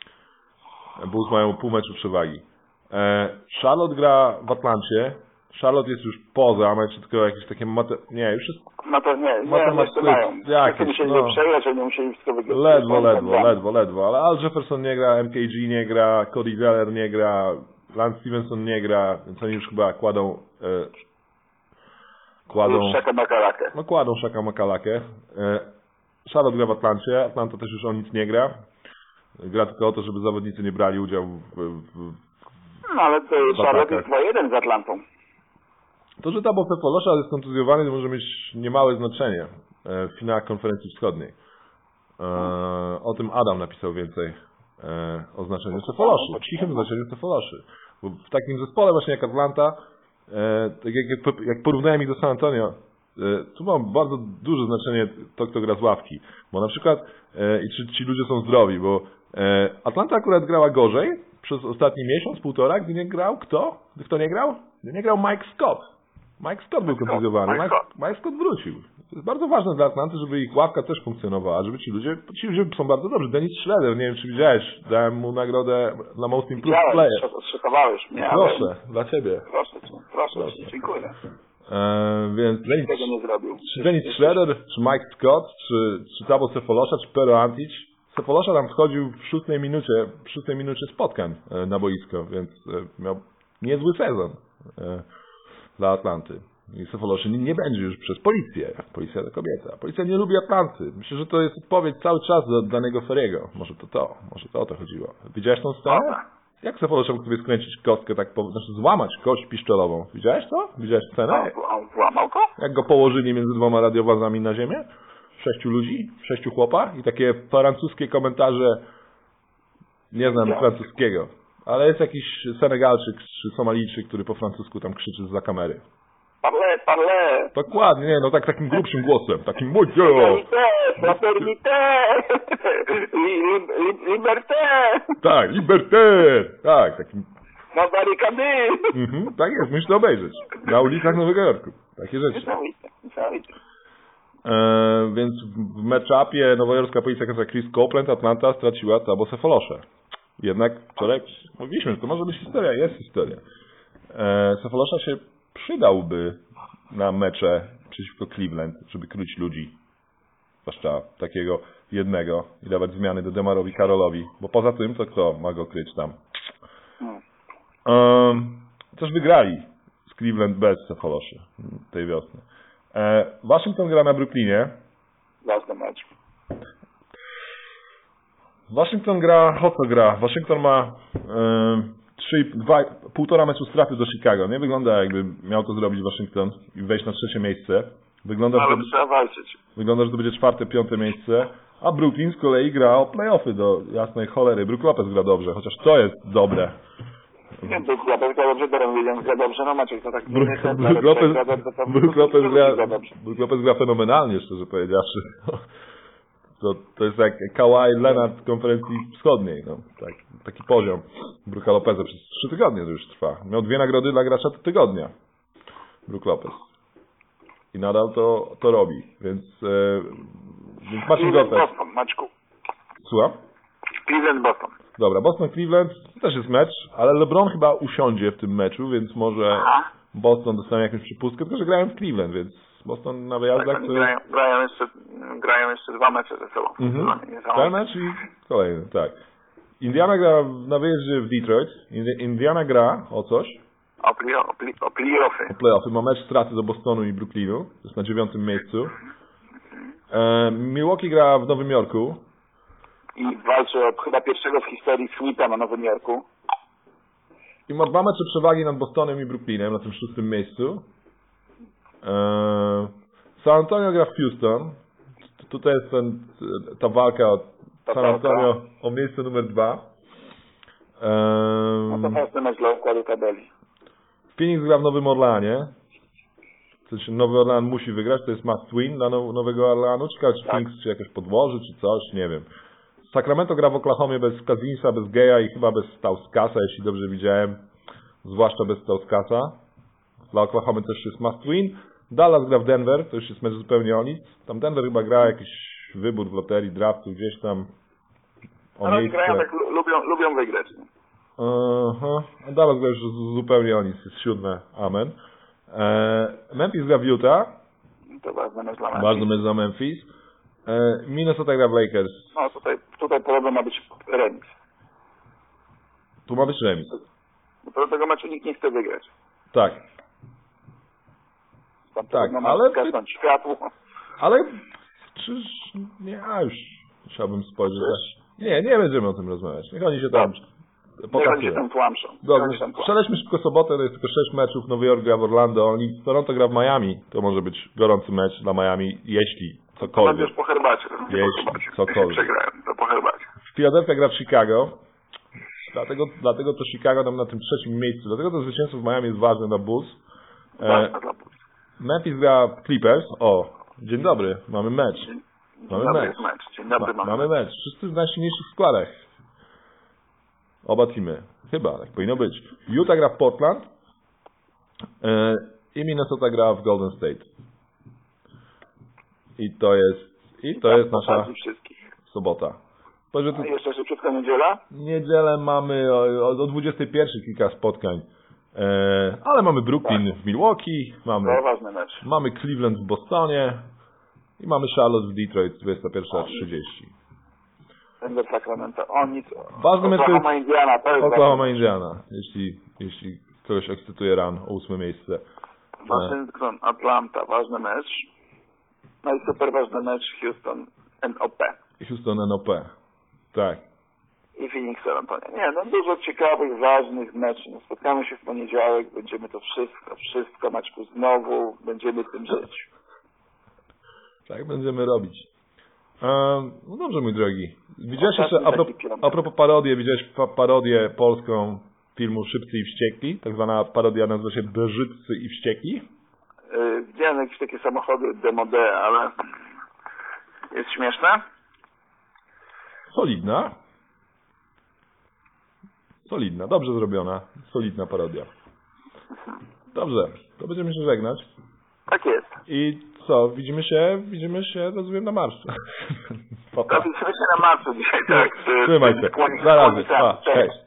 Bulls mają pół meczu przewagi. Eee, Charlotte gra w Atlancie. Charlotte jest już poza, ma jeszcze tylko jakieś takie mate... Nie, już jest... No to nie, nie, Matematycy- jeszcze mają. jakieś, Jakieś, musieli no. no. przegrać, oni musieli wszystko wygrać. Ledwo, ledwo, ledwo, ledwo, ale Al Jefferson nie gra, M K G nie gra, Cody Zeller nie gra, Lance Stevenson nie gra, więc oni już chyba kładą... E, kładą... Szaka Makalakę. No kładą Szaka Makalakę. E, Charlotte gra w Atlancie, Atlanta też już o nic nie gra. Gra tylko o to, żeby zawodnicy nie brali udziału w... w, No ale to w Charlotte atakach. jest dwa jeden z Atlantą. To, że Tabo Sefolosza jest kontuzjowany, to może mieć niemałe znaczenie w finałach konferencji wschodniej. E, o tym Adam napisał więcej e, o znaczeniu Sefoloszy, o cichym znaczeniu Sefoloszy. Bo w takim zespole właśnie jak Atlanta, e, tak jak, jak porównałem ich do San Antonio, e, tu ma bardzo duże znaczenie to, kto gra z ławki. Bo na przykład, e, i czy ci ludzie są zdrowi, bo e, Atlanta akurat grała gorzej przez ostatni miesiąc, półtora, gdy nie grał kto? Gdy kto nie grał? Gdy nie grał Mike Scott. Mike Scott był kontuzjowany. Mike Mike, Scott. Mike Scott wrócił. To jest bardzo ważne dla Atlanty, żeby ich ławka też funkcjonowała, żeby ci ludzie, ci ludzie są bardzo dobrzy. Dennis Schroeder, nie wiem czy widziałeś, dałem mu nagrodę dla Most Improved Widziałem, Player. odszykowałeś mnie. Proszę, Ale... dla ciebie. Proszę cię, proszę, Proszę. cię, dziękuję. Eee, więc Dennis, Tego nie zrobił. czy Dennis Schroeder, czy Mike Scott, czy, czy Tabo Sefolosza, czy Pero Antic. Sefolosza tam wchodził w szóstej minucie, w szóstej minucie spotkań e, na boisko, więc e, miał niezły sezon e, dla Atlanty. I Sefoloszy nie, nie będzie już przez policję. Policja to kobieta. Policja nie lubi Atlanty. Myślę, że to jest odpowiedź cały czas do danego Ferriego. Może to to. Może to o to chodziło. Widziałeś tą scenę? Jak Sefolosza mógł sobie skręcić kostkę tak, po, znaczy złamać kość piszczelową. Widziałeś to? Widziałeś scenę? A on włamał to? Jak go położyli między dwoma radiowazami na ziemię? Sześciu ludzi? Sześciu chłopa? I takie francuskie komentarze. Nie znam francuskiego. Ale jest jakiś Senegalczyk czy Somalijczyk, który po francusku tam krzyczy zza kamery. Parle, parle. Dokładnie, nie, no tak takim grubszym głosem, takim mój Fraternité, fraternité, li, li, li, liberté, Tak, liberté! Tak, takim, na barykady. mhm, tak jest, musisz to obejrzeć. Na ulicach Nowego Jorku. Takie rzeczy. Niesamowite, niesamowite. E, więc w matchupie nowojorska policja nazywa Chris Copeland, Atlanta straciła Tabo Sefoloszę. Jednak wczoraj mówiliśmy, że to może być historia, jest historia. E, Sefolosza się przydałby na mecze przeciwko Cleveland, żeby kryć ludzi. Zwłaszcza takiego jednego i dawać zmiany do Demarowi Karolowi, bo poza tym to kto ma go kryć tam? Um, też wygrali z Cleveland bez Sefoloszy tej wiosny. E, Waszyngton gra na Brooklynie. Ważny mecz. Waszyngton gra, o co gra? Waszyngton ma e, trzy, dwa, półtora meczu straty do Chicago. Nie wygląda jakby miał to zrobić Waszyngton i wejść na trzecie miejsce. Wygląda, że Ale to, trzeba walczyć. wygląda, że to będzie czwarte, piąte miejsce. A Brooklyn z kolei gra o playoffy do jasnej cholery. Brook Lopez gra dobrze, chociaż to jest dobre. Nie, Brook Lopez gra dobrze, Deron Williams gra dobrze, no Maciek to tak nie Brook, jest, ale Brook, Lopez, gra dobrze, to Brook, Lopez gra, gra dobrze. Brook Lopez gra fenomenalnie, szczerze powiedziawszy. To, to jest jak Kawhi Leonard w konferencji wschodniej. No, tak, taki poziom Brooka Lopeza przez trzy tygodnie to już trwa. Miał dwie nagrody dla gracza tygodnia. Brook Lopez. I nadal to, to robi. Więc, e, więc Marcin Cleveland Gortat. Boston, Maćku. Słucham? Cleveland Boston. Dobra, Boston-Cleveland to też jest mecz, ale LeBron chyba usiądzie w tym meczu, więc może Aha. Boston dostanie jakąś przypustkę, tylko że grają w Cleveland, więc Boston na wyjazdach Tak, to... grają, grają, jeszcze, grają jeszcze dwa mecze ze sobą. Mhm. Nie Ten mecz i kolejny, tak. Indiana gra na wyjeździe w Detroit. Indi- Indiana gra o coś, O, play, o, play, o playoffy. o playoffy. Ma mecz straty do Bostonu i Brooklynu, to jest na dziewiątym miejscu. E, Milwaukee gra w Nowym Jorku. I walczy o chyba pierwszego w historii sweepa na Nowym Jorku. I ma dwa mecze przewagi nad Bostonem i Brooklynem na tym szóstym miejscu. Eee, San Antonio gra w Houston. T- Tutaj jest ten, ta walka o Ta San walka. Antonio o miejsce numer dwa. No to Eee, ważny mecz dla układu tabeli. Phoenix gra w Nowym Orleanie. W sensie Nowy Orlean musi wygrać, to jest must win dla Now- Nowego Orleanu. Ciekawe, czy Tak. Phoenix się jakoś podłoży, czy coś, nie wiem. Sacramento gra w Oklahomie bez Cousinsa, bez Geja i chyba bez Stauskasa, jeśli dobrze widziałem. Zwłaszcza bez Stauskasa. Dla Oklahomy też jest must win. Dallas gra w Denver, to już jest mecz zupełnie o nic. Tam Denver chyba gra jakiś wybór w loterii, draftu gdzieś tam o Ale oni miejsce. grają tak, lu- lubią, lubią wygrać. nie? Aha. A Dallas gra już z- zupełnie o nic, jest siódme, amen. E, Memphis gra w Utah, To ważne mecz dla nas. bardzo mecz za Memphis. E, Minnesota gra w Lakers, No tutaj, tutaj podobno ma być remis. tu ma być remis. Bo do tego meczu nikt nie chce wygrać. Tak, Tam Tak, podobno ma ale- zgasnąć światło. ale czyż, nie, a już chciałbym spojrzeć. Nie, nie będziemy o tym rozmawiać. Niech oni się tam Niech oni się pokazują. tam tłamszą. Niech Dobrze, oni się tam tłamszą. przelećmy szybko sobotę, to jest tylko sześć meczów, Nowy Jork gra w Orlando, oni, Toronto gra w Miami, to może być gorący mecz dla Miami, jeśli cokolwiek. Będziesz po herbacie. nie Jeśli po herbacie. cokolwiek. Jeśli przegrają, to po herbacie. Philadelphia gra w Chicago, dlatego, dlatego to Chicago tam na tym trzecim miejscu, dlatego to zwycięstwo w Miami jest ważne dla Bulls. E, Ważne dla Bulls. Memphis gra w Clippers, o, dzień dobry, mamy mecz. Dzień Mamy dobry mecz. jest mecz. Dzień dobry Ma, mamy. mamy mecz. Wszyscy w najsilniejszych składach. Oba teamy. Chyba, tak powinno być. Utah gra w Portland e, i Minnesota gra w Golden State. I to jest, i to jest nasza Popatrzcie wszystkich. sobota. Powiedz, że A tu jeszcze szybciutka niedziela. niedzielę mamy o, o, o dwudziestej pierwszej kilka spotkań. E, ale mamy Brooklyn w Milwaukee, mamy, To ważny mecz. mamy Cleveland w Bostonie i mamy Charlotte w Detroit dwudziesta pierwsza trzydzieści. Denver Sacramento. O nic. Ważny mecz to jest Oklahoma Indiana. To jest Oklahoma ważny mecz. Indiana, jeśli, jeśli kogoś ekscytuje ran o ósme miejsce. Waszyngton Atlanta. Ważny mecz. No i super ważny mecz Houston N O P. Houston N O P. Tak. I Phoenix San Antonio. Nie, no dużo ciekawych, ważnych meczów. No, spotkamy się w poniedziałek, będziemy to wszystko, wszystko, Maćku, znowu będziemy tym żyć. Tak będziemy robić. Um, no dobrze, mój drogi. Widziałeś Ostatni jeszcze, a, pro, taki piątek. a propos parodię, widziałeś pa, parodię polską filmu Szybcy i Wściekli? Tak zwana parodia nazywa się Beżydcy i Wściekli. Yy, widziałem jakieś takie samochody demode, ale jest śmieszne. Solidna. Solidna, dobrze zrobiona. Solidna parodia. Dobrze, to będziemy się żegnać. Tak jest. I co, widzimy się, widzimy się, rozumiem, na marszu. Pa, pa. To widzimy się na marcu dzisiaj, tak. z- Trzymaj się. z- z- Dwa razy. z- Pa. Cześć. Cześć.